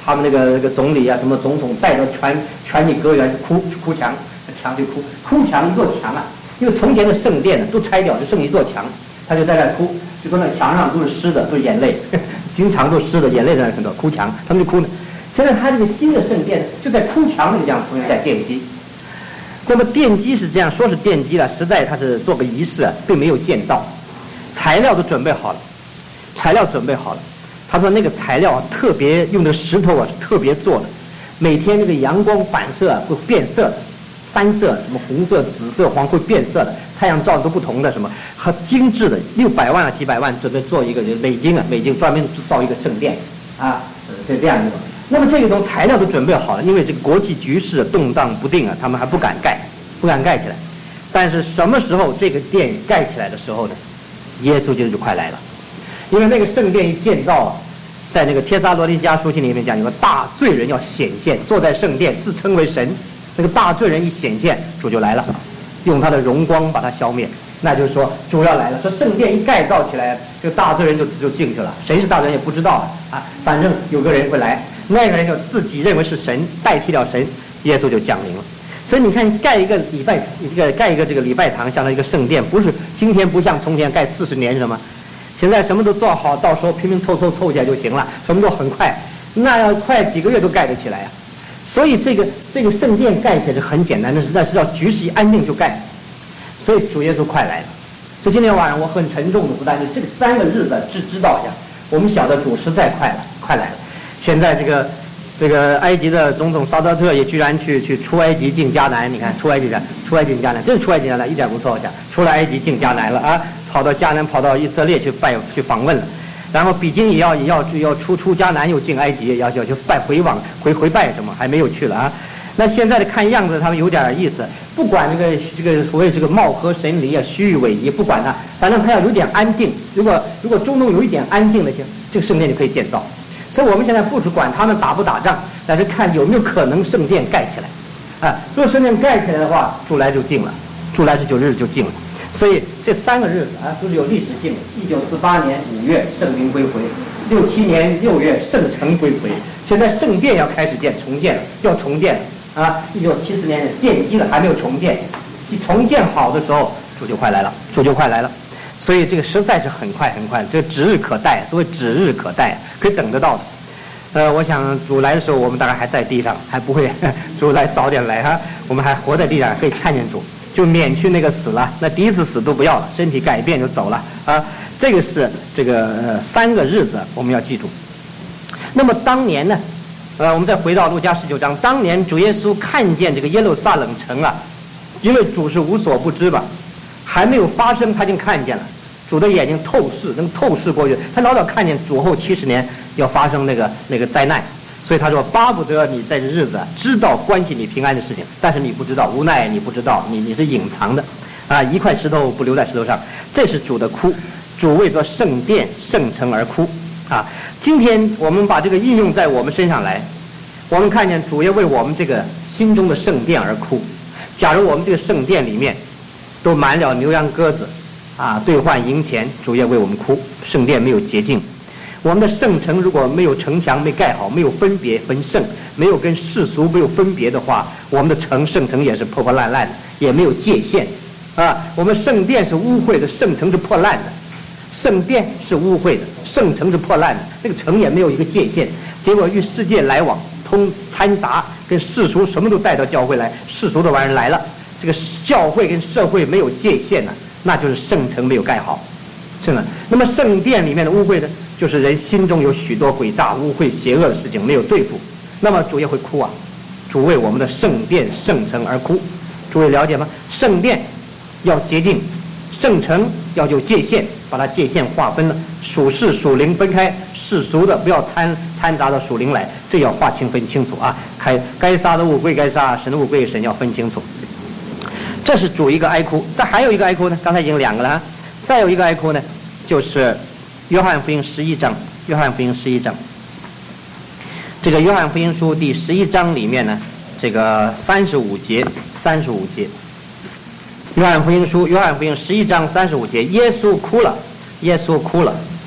他们那个那个总理啊，什么总统带到全全体歌员哭哭墙，墙就哭，哭墙一座墙啊，因为从前的圣殿呢都拆掉，就剩一座墙，他就在那哭，就说那墙上都是湿的，都是眼泪，经常都湿的，眼泪在那看到哭墙，他们就哭呢。现在他这个新的圣殿就在哭墙那个地方重新再奠基。那么奠基是这样说是奠基了，实在他是做个仪式啊，并没有建造，材料都准备好了，材料准备好了。他说那个材料啊，特别用的石头啊是特别做的，每天那个阳光反射会变色的，三色什么红色、紫色、黄会变色的，太阳照都不同的什么，很精致的，六百万啊几百万准备做一个美金啊美金专门造一个圣殿啊，是这样一个。那么这种材料都准备好了，因为这个国际局势动荡不定啊，他们还不敢盖，不敢盖起来。但是什么时候这个殿盖起来的时候呢？耶稣就就快来了，因为那个圣殿一建造啊，在那个帖撒罗尼迦书信里面讲，有个大罪人要显现，坐在圣殿自称为神，那个大罪人一显现，主就来了，用他的荣光把他消灭。那就是说主要来了，说圣殿一盖造起来，这个大罪人就就进去了，谁是大罪人也不知道啊，反正有个人会来，那个人就自己认为是神，代替了神，耶稣就降临了。所以你看，盖一个礼拜，一个盖一个这个礼拜堂，像一个圣殿，不是今天不像从前盖四十年什么，现在什么都做好，到时候拼命凑凑凑起来就行了，什么都很快，那要快几个月都盖得起来啊。所以这个这个圣殿盖起来是很简单的，但是要局势一安定就盖。所以主耶稣快来了。所以今天晚上我很沉重的不但是这个三个日子只知道一下，我们晓得主实在快了，快来了。现在这个这个埃及的总统萨德特也居然去去出埃及进迦南，你看出埃及的出埃及进迦南，真是出埃及进迦南，一点不错讲，出了埃及进迦南了啊，跑到迦南跑到以色列去拜去访问了，然后比金也要也要要出出迦南又进埃及，要要去拜回往回回拜什么还没有去了啊。那现在的看样子他们有点意思，不管这个这个所谓这个貌合神离啊虚与委蛇，不管它，反正它要有点安定。如果如果中东有一点安定的，这个圣殿就可以建造。所以我们现在不是管他们打不打仗，但是看有没有可能圣殿盖起来啊。如果圣殿盖起来的话，主来就近了，主来十九日就近了。所以这三个日子啊都是有历史性的。一九四八年五月圣灵归回，六七年六月圣城归回，现在圣殿要开始建重建了，要重建了。啊，一九七四年奠基了，还没有重建，重建好的时候，主就快来了，主就快来了，所以这个实在是很快很快，这个指日可待，所谓指日可待，可以等得到的。呃，我想主来的时候，我们大概还在地上，还不会主来早点来哈，我们还活在地上，可以看见主，就免去那个死了，那第一次死都不要了，身体改变就走了啊。这个是这个、呃、三个日子我们要记住。那么当年呢？呃，我们再回到路加十九章，当年主耶稣看见这个耶路撒冷城啊，因为主是无所不知吧，还没有发生，他就看见了。主的眼睛透视，能透视过去，他老早看见主后七十年要发生那个那个灾难，所以他说巴不得你在这日子知道关系你平安的事情，但是你不知道，无奈你不知道，你你是隐藏的，啊，一块石头不留在石头上，这是主的哭，主为着圣殿圣城而哭。啊，今天我们把这个应用在我们身上来，我们看见主也为我们这个心中的圣殿而哭。假如我们这个圣殿里面都满了牛羊鸽子，啊，兑换银钱，主也为我们哭。圣殿没有洁净，我们的圣城如果没有城墙没盖好，没有分别分圣，没有跟世俗没有分别的话，我们的城圣城也是破破烂烂的，也没有界限。啊，我们圣殿是污秽的，圣城是破烂的。圣殿是污秽的，圣城是破烂的，那个城也没有一个界限，结果与世界来往，通掺杂，跟世俗什么都带到教会来，世俗的玩意儿来了，这个教会跟社会没有界限呢，那就是圣城没有盖好，是的。那么圣殿里面的污秽呢，就是人心中有许多诡诈、污秽、邪恶的事情没有对付，那么主也会哭啊，主为我们的圣殿、圣城而哭，诸位了解吗？圣殿要洁净，圣城要有界限。把它界限划分了，属世属灵分开，世俗的不要掺掺杂到属灵来，这要划清分清楚啊！该该杀的物归该杀，神的物归神，要分清楚。这是主一个哀哭，这还有一个哀哭呢，刚才已经两个了啊，再有一个哀哭呢，就是约翰福音十一章，约翰福音十一章，这个约翰福音书第十一章里面呢，这个三十五节，三十五节。约翰福音书，约翰福音十一章三十五节，耶稣哭了，耶稣哭了。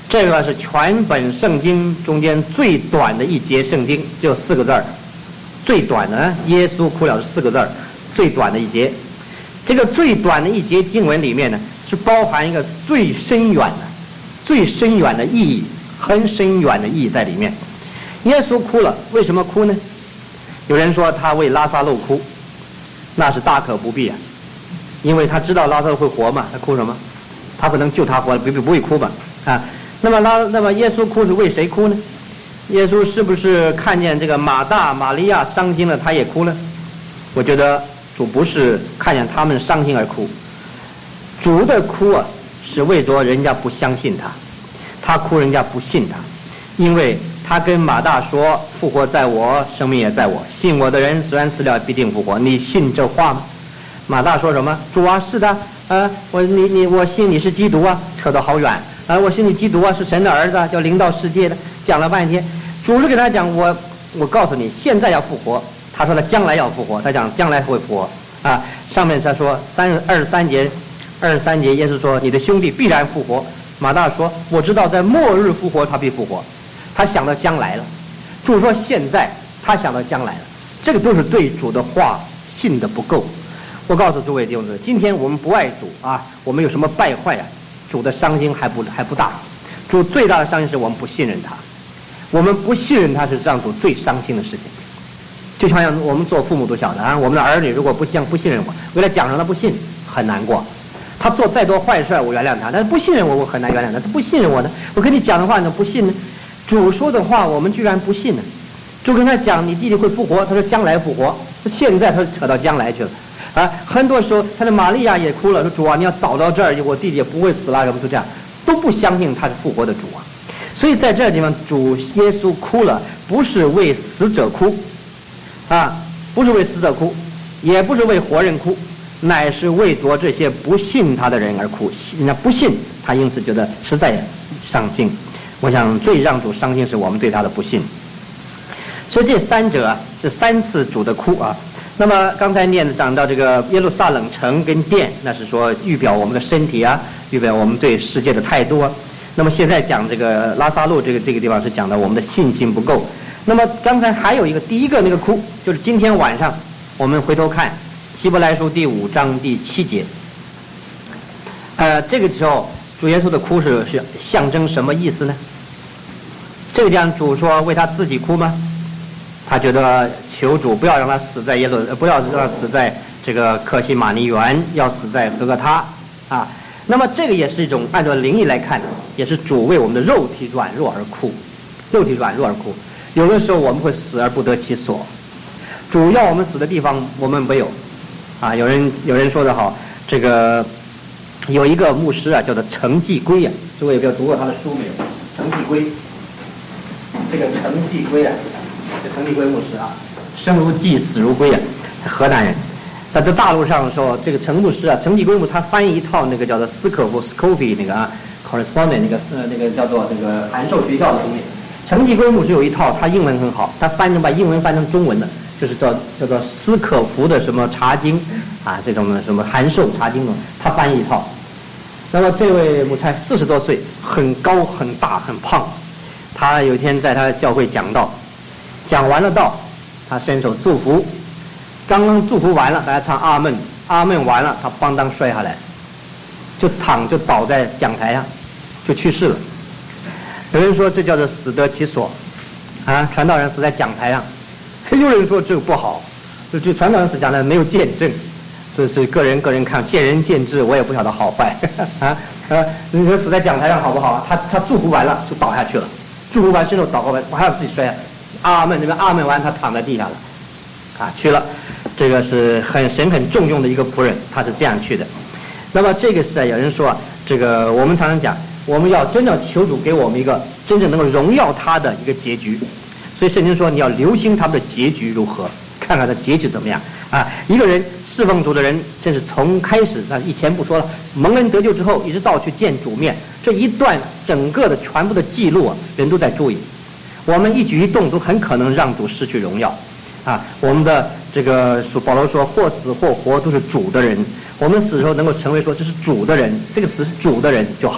这个是全本圣经中间最短的一节圣经，只有四个字儿。最短的，耶稣哭了是四个字儿，最短的一节。这个最短的一节经文里面呢，是包含一个最深远的、最深远的意义，很深远的意义在里面。耶稣哭了，为什么哭呢？有人说他为拉撒路哭，那是大可不必啊，因为他知道拉撒路会活嘛，他哭什么？他不能救他活了，不不会哭吧？啊，那么拉那么耶稣哭是为谁哭呢？耶稣是不是看见这个马大、玛利亚伤心了，他也哭了？我觉得主不是看见他们伤心而哭，主的哭啊，是为着人家不相信他，他哭人家不信他，因为他跟马大说：“复活在我，生命也在我，信我的人虽然死了，必定复活。”你信这话吗？马大说什么？主啊，是的，呃，我你你我信你是基督啊，扯得好远啊、呃！我信你基督啊，是神的儿子，叫临到世界的，讲了半天。主是给他讲，我我告诉你，现在要复活。他说了，将来要复活。他讲将来会复活啊。上面他说三二十三节，二十三节，耶稣说你的兄弟必然复活。马大说我知道在末日复活，他必复活。他想到将来了。主说现在，他想到将来了。这个都是对主的话信的不够。我告诉诸位弟兄姊妹，今天我们不爱主啊，我们有什么败坏啊？主的伤心还不还不大。主最大的伤心是我们不信任他。我们不信任他是让主最伤心的事情，就像我们做父母都晓得啊，我们的儿女如果不信不信任我，为了讲让他不信，很难过。他做再多坏事我原谅他，但是不信任我，我很难原谅他。他不信任我呢，我跟你讲的话你都不信呢。主说的话我们居然不信呢。主跟他讲你弟弟会复活，他说将来复活，现在他扯到将来去了啊。很多时候他的玛利亚也哭了，说主啊，你要早到这儿，我弟弟也不会死了，什么都这样，都不相信他是复活的主啊。所以在这个地方，主耶稣哭了，不是为死者哭，啊，不是为死者哭，也不是为活人哭，乃是为着这些不信他的人而哭。人家不信，他因此觉得实在伤心。我想最让主伤心是我们对他的不信。所以这三者啊，是三次主的哭啊。那么刚才念的讲到这个耶路撒冷城跟殿，那是说预表我们的身体啊，预表我们对世界的态度啊。那么现在讲这个拉撒路这个这个地方是讲的我们的信心不够。那么刚才还有一个第一个那个哭，就是今天晚上我们回头看希伯来书第五章第七节。呃，这个时候主耶稣的哭是是象征什么意思呢？这个讲主说为他自己哭吗？他觉得求主不要让他死在耶路，不要让他死在这个客西马尼园，要死在各各他啊。那么这个也是一种按照灵意来看，也是主为我们的肉体软弱而哭，肉体软弱而哭。有的时候我们会死而不得其所，主要我们死的地方我们没有啊。有人有人说得好，这个有一个牧师啊，叫做程继圭啊，诸位有没有读过他的书没有？程继圭，这个程继圭啊，这程继圭牧师啊，生如寄，死如归啊，河南人。在这大陆上的时候，这个程牧师啊，程继圭牧他翻译一套那个叫做斯科夫 Scovey 那个啊 correspondent 那个呃那个叫做这个函授学校的东西。程继圭牧师有一套，他英文很好，他翻成把英文翻成中文的，就是叫叫做斯可夫的什么查经啊，这种的什么函授查经的，他翻译一套。那么这位牧才四十多岁，很高很大很胖。他有一天在他教会讲道，讲完了道，他伸手祝福。刚刚祝福完了，大家唱阿门，阿门完了，他邦当摔下来，就躺就倒在讲台上，就去世了。有人说这叫做死得其所，啊，传道人死在讲台上。有人说这个不好，就这传道人死讲台没有见证，这是个人个人看，见仁见智，我也不晓得好坏啊。呃，你说死在讲台上好不好？他他祝福完了就倒下去了，祝福完伸手倒过来，我还要自己摔下，阿门，那边阿门完他躺在地下了。啊，去了，这个是很神很重用的一个仆人，他是这样去的。那么这个是有人说啊，这个我们常常讲，我们要真正求主给我们一个真正能够荣耀他的一个结局。所以圣经说你要留心他们的结局如何，看看他结局怎么样啊。一个人侍奉主的人，真是从开始那以前不说了，蒙恩得救之后，一直到去见主面，这一段整个的全部的记录啊，人都在注意。我们一举一动都很可能让主失去荣耀。啊，我们的这个保罗说，或死或活都是主的人。我们死的时候能够成为说这是主的人，这个词是主的人就好了。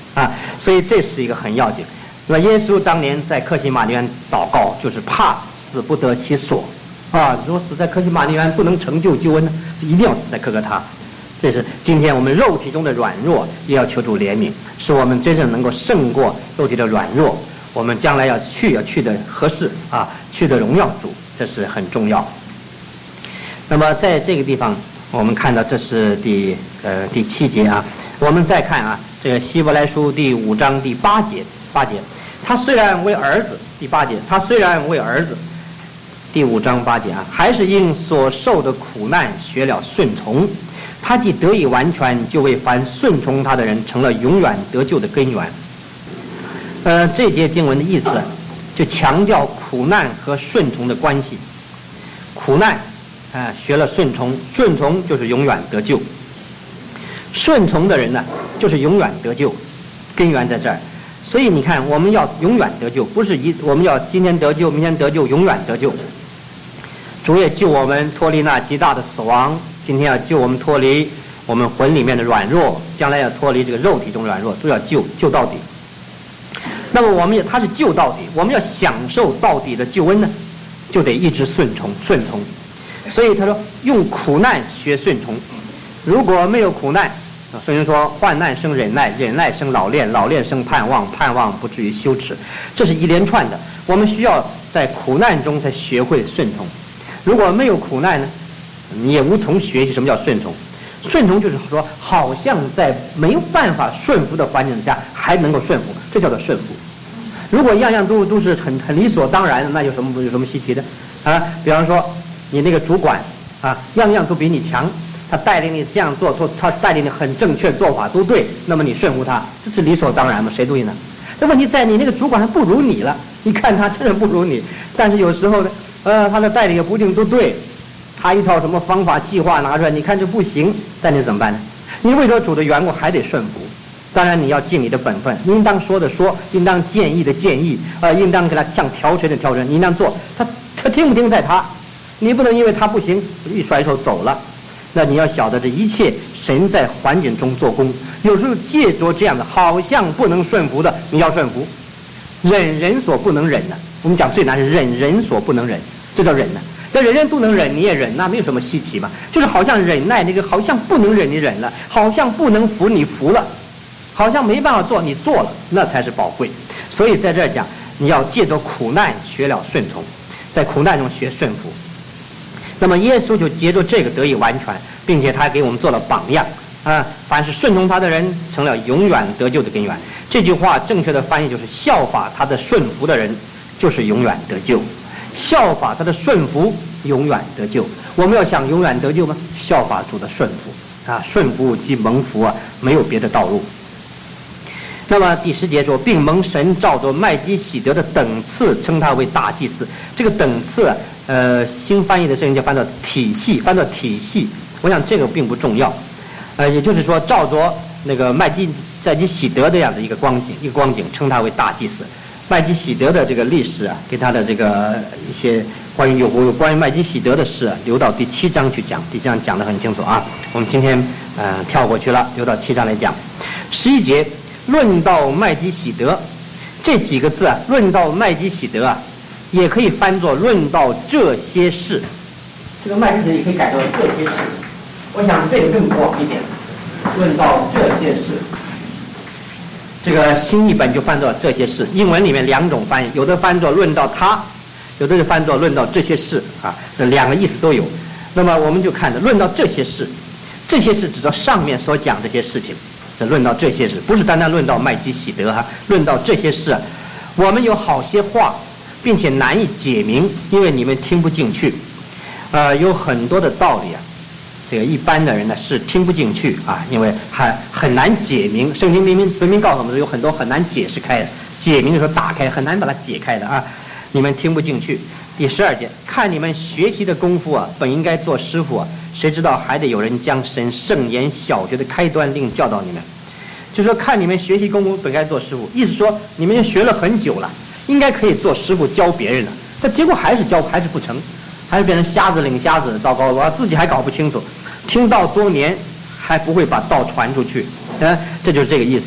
啊，所以这是一个很要紧。那么耶稣当年在客西马尼园祷告，就是怕死不得其所啊。如果死在客西马尼园不能成就救恩呢，一定要死在客客他。这是今天我们肉体中的软弱，也要求主怜悯，使我们真正能够胜过肉体的软弱。我们将来要去，要去的合适啊，去的荣耀主，这是很重要。那么在这个地方，我们看到这是第呃第七节啊。我们再看啊，这个希伯来书第五章第八节，八节，他虽然为儿子，第八节，他虽然为儿子，第五章八节啊，还是因所受的苦难学了顺从。他既得以完全，就为凡顺从他的人成了永远得救的根源。呃，这节经文的意思就强调苦难和顺从的关系。苦难啊、呃，学了顺从，顺从就是永远得救。顺从的人呢，就是永远得救，根源在这儿。所以你看，我们要永远得救，不是一我们要今天得救，明天得救，永远得救。主也救我们脱离那极大的死亡。今天要救我们脱离我们魂里面的软弱，将来要脱离这个肉体中的软弱，都要救救到底。那么我们也他是救到底，我们要享受到底的救恩呢，就得一直顺从顺从。所以他说用苦难学顺从。如果没有苦难，圣经说患难生忍耐，忍耐生老练，老练生盼望，盼望不至于羞耻。这是一连串的，我们需要在苦难中才学会顺从。如果没有苦难呢，你也无从学习什么叫顺从。顺从就是说，好像在没有办法顺服的环境下还能够顺服，这叫做顺服。如果样样都都是很很理所当然的，那有什么有什么稀奇的啊？比方说你那个主管啊，样样都比你强，他带领你这样做，做他带领你很正确，做法都对，那么你顺服他，这是理所当然吗？谁对呢？这问题在你那个主管还不如你了，你看他真的不如你，但是有时候呢，呃，他的带领也不一定都对。他一套什么方法计划拿出来，你看这不行，但你怎么办呢？你为了主的缘故还得顺服。当然你要尽你的本分，应当说的说，应当建议的建议，呃，应当给他像调整的调整，你应当做。他他听不听在他，你不能因为他不行一甩手走了。那你要晓得这一切神在环境中做工，有时候借着这样的好像不能顺服的，你要顺服。忍人所不能忍的，我们讲最难是忍人所不能忍，这叫忍呢。这人人都能忍，你也忍，那没有什么稀奇嘛。就是好像忍耐那个，好像不能忍你忍了，好像不能服你服了，好像没办法做你做了，那才是宝贵。所以在这儿讲，你要借着苦难学了顺从，在苦难中学顺服。那么耶稣就借着这个得以完全，并且他给我们做了榜样啊，凡是顺从他的人，成了永远得救的根源。这句话正确的翻译就是效法他的顺服的人，就是永远得救。效法他的顺服，永远得救。我们要想永远得救吗？效法主的顺服啊，顺服即蒙福啊，没有别的道路。那么第十节说，并蒙神照着麦基洗德的等次称他为大祭司。这个等次，呃，新翻译的圣经就翻到体系，翻到体系。我想这个并不重要，呃，也就是说，照着那个麦基在基洗德这样的一个光景，一个光景，称他为大祭司。麦基洗德的这个历史啊，给他的这个一些关于有有关于麦基洗德的事啊，留到第七章去讲，第七章讲得很清楚啊。我们今天呃跳过去了，留到七章来讲。十一节论到麦基洗德这几个字啊，论到麦基洗德啊，也可以翻作论到这些事。这个麦基洗德也可以改作这些事，我想这个更广一点，论到这些事。这个新译本就翻作这些事，英文里面两种翻译，有的翻作论到他，有的就翻作论到这些事啊，这两个意思都有。那么我们就看着论到这些事，这些事指到上面所讲这些事情，这论到这些事，不是单单论到麦基洗德哈，论到这些事，我们有好些话，并且难以解明，因为你们听不进去，呃，有很多的道理啊。这个一般的人呢是听不进去啊，因为还很难解明。圣经明明分明告诉我们，有很多很难解释开的，解明的时候打开很难把它解开的啊，你们听不进去。第十二节，看你们学习的功夫啊，本应该做师傅啊，谁知道还得有人将神圣言小学的开端另教导你们。就说看你们学习功夫本该做师傅，意思说你们学了很久了，应该可以做师傅教别人了，但结果还是教还是不成，还是变成瞎子领瞎子，糟糕了，自己还搞不清楚。听道多年还不会把道传出去，嗯，这就是这个意思。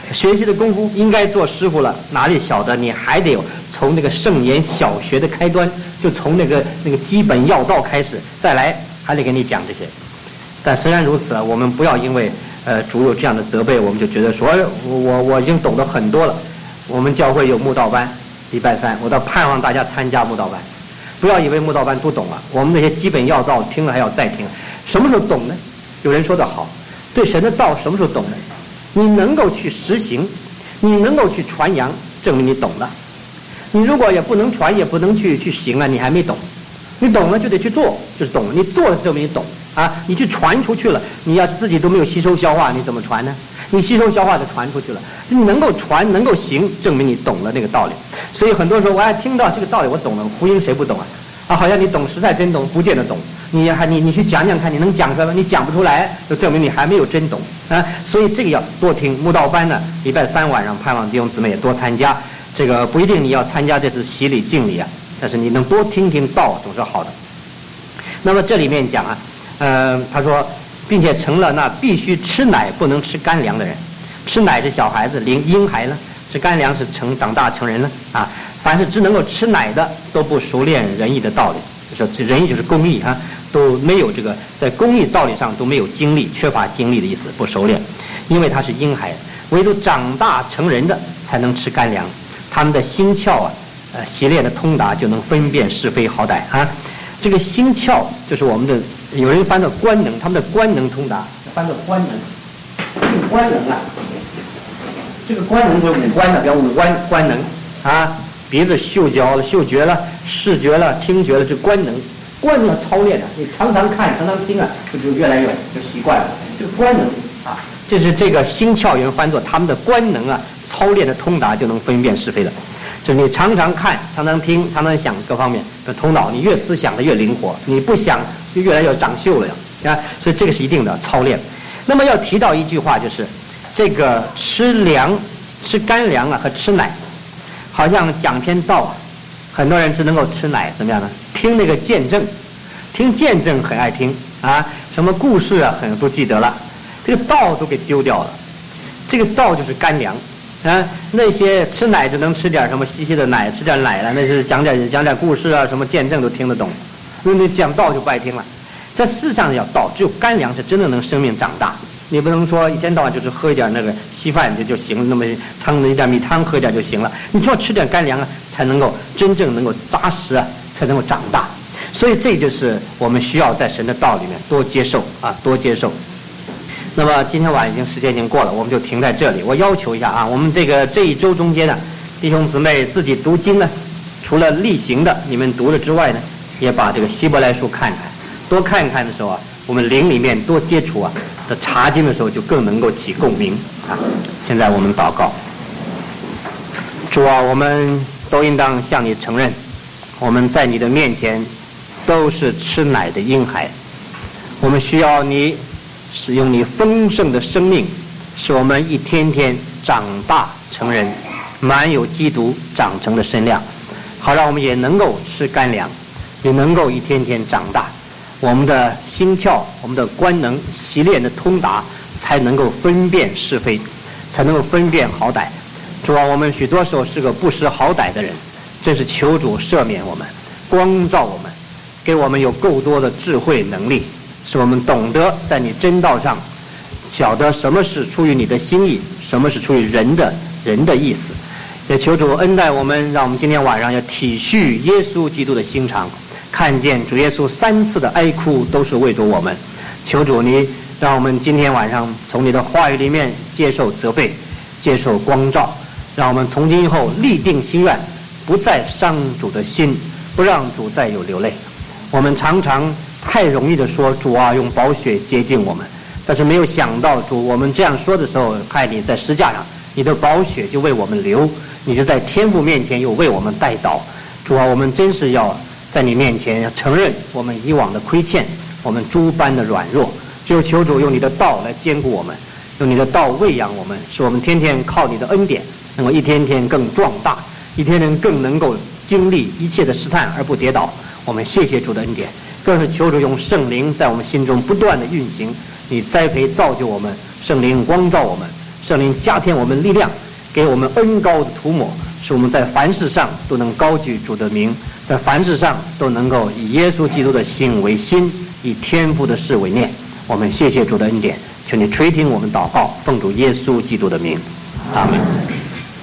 学习的功夫应该做师傅了，哪里晓得你还得有从那个圣言小学的开端，就从那个那个基本要道开始，再来还得给你讲这些。但虽然如此，我们不要因为呃主有这样的责备，我们就觉得说，哎，我我我已经懂得很多了。我们教会有慕道班，礼拜三，我倒盼望大家参加慕道班。不要以为慕道班都懂了，我们那些基本要道听了还要再听。什么时候懂呢？有人说得好，对神的道什么时候懂呢？你能够去实行，你能够去传扬，证明你懂了。你如果也不能传，也不能去去行了，你还没懂。你懂了就得去做，就是懂了。你做了证明你懂啊！你去传出去了，你要是自己都没有吸收消化，你怎么传呢？你吸收消化就传出去了。你能够传，能够行，证明你懂了那个道理。所以很多时候我还听到这个道理，我懂了。福音谁不懂啊？啊，好像你懂，实在真懂，不见得懂。你还你你去讲讲看，你能讲出来吗？你讲不出来，就证明你还没有真懂啊！所以这个要多听慕道班呢，礼拜三晚上盼望弟兄姊妹也多参加。这个不一定你要参加这次洗礼敬礼啊，但是你能多听听道总是好的。那么这里面讲啊，呃，他说，并且成了那必须吃奶不能吃干粮的人。吃奶是小孩子，婴婴孩呢；吃干粮是成长大成人了啊。凡是只能够吃奶的，都不熟练仁义的道理。就是仁义就是公义啊，都没有这个在公义道理上都没有经历，缺乏经历的意思，不熟练。因为他是婴孩，唯独长大成人的才能吃干粮。他们的心窍啊，呃，习练的通达，就能分辨是非好歹啊。这个心窍就是我们的，有人翻作官能，他们的官能通达，翻作官能。这个官能啊，这个官能就是五官的，叫五官官能啊，鼻子、嗅觉、嗅觉了，视觉了，听觉了，这官能。官能操练的，你常常看，常常听啊，就就越来越就习惯了。这个官能啊，这是这个心窍，有人翻作他们的官能啊，操练的通达，就能分辨是非了。就是你常常看，常常听，常常想各方面的头脑，你越思想的越灵活，你不想就越来越长锈了呀，啊，所以这个是一定的操练。那么要提到一句话，就是这个吃粮、吃干粮啊和吃奶，好像讲篇道啊，很多人只能够吃奶，怎么样呢？听那个见证，听见证很爱听啊，什么故事啊，很都记得了，这个道都给丢掉了。这个道就是干粮。啊，那些吃奶就能吃点什么稀稀的奶，吃点奶了，那是讲点讲点故事啊，什么见证都听得懂。那那讲道就不爱听了。在世上要道，只有干粮是真的能生命长大。你不能说一天到晚就是喝一点那个稀饭就就行了，那么汤的一点米汤喝一点就行了。你就要吃点干粮啊，才能够真正能够扎实啊，才能够长大。所以这就是我们需要在神的道里面多接受啊，多接受。那么今天晚上已经时间已经过了，我们就停在这里。我要求一下啊，我们这个这一周中间呢，弟兄姊妹自己读经呢，除了例行的你们读了之外呢，也把这个希伯来书看看，多看看的时候啊，我们灵里面多接触啊，的查经的时候就更能够起共鸣啊。现在我们祷告，主啊，我们都应当向你承认，我们在你的面前都是吃奶的婴孩，我们需要你使用你丰盛的生命，使我们一天天长大成人，满有基督长成的身量，好让我们也能够吃干粮，也能够一天天长大，我们的心窍，我们的官能习练的通达，才能够分辨是非，才能够分辨好歹。主啊，我们许多时候是个不识好歹的人，真是求主赦免我们，光照我们，给我们有够多的智慧能力，使我们懂得在你真道上晓得什么是出于你的心意，什么是出于人的人的意思。也求主恩待我们，让我们今天晚上要体恤耶稣基督的心肠，看见主耶稣三次的哀哭都是为着我们。求主你让我们今天晚上从你的话语里面接受责备，接受光照，让我们从今以后立定心愿，不再伤主的心，不让主再有流泪。我们常常太容易的说，主啊，用宝血洁净我们，但是没有想到，主，我们这样说的时候，害你在石架上，你的宝血就为我们流，你就在天父面前又为我们代祷。主啊，我们真是要在你面前要承认我们以往的亏欠，我们诸般的软弱，就求主用你的道来坚固我们，用你的道喂养我们，使我们天天靠你的恩典，能够一天天更壮大，一天天更能够经历一切的试探而不跌倒。我们谢谢主的恩典，更是求主用圣灵在我们心中不断的运行，你栽培造就我们，圣灵光照我们， 圣灵加添我们力量，给我们恩膏的涂抹，使我们在凡事上都能高举主的名，在凡事上都能够以耶稣基督的心为心，以天父的事为念。我们谢谢主的恩典，求你垂听我们祷告，奉主耶稣基督的名，阿门。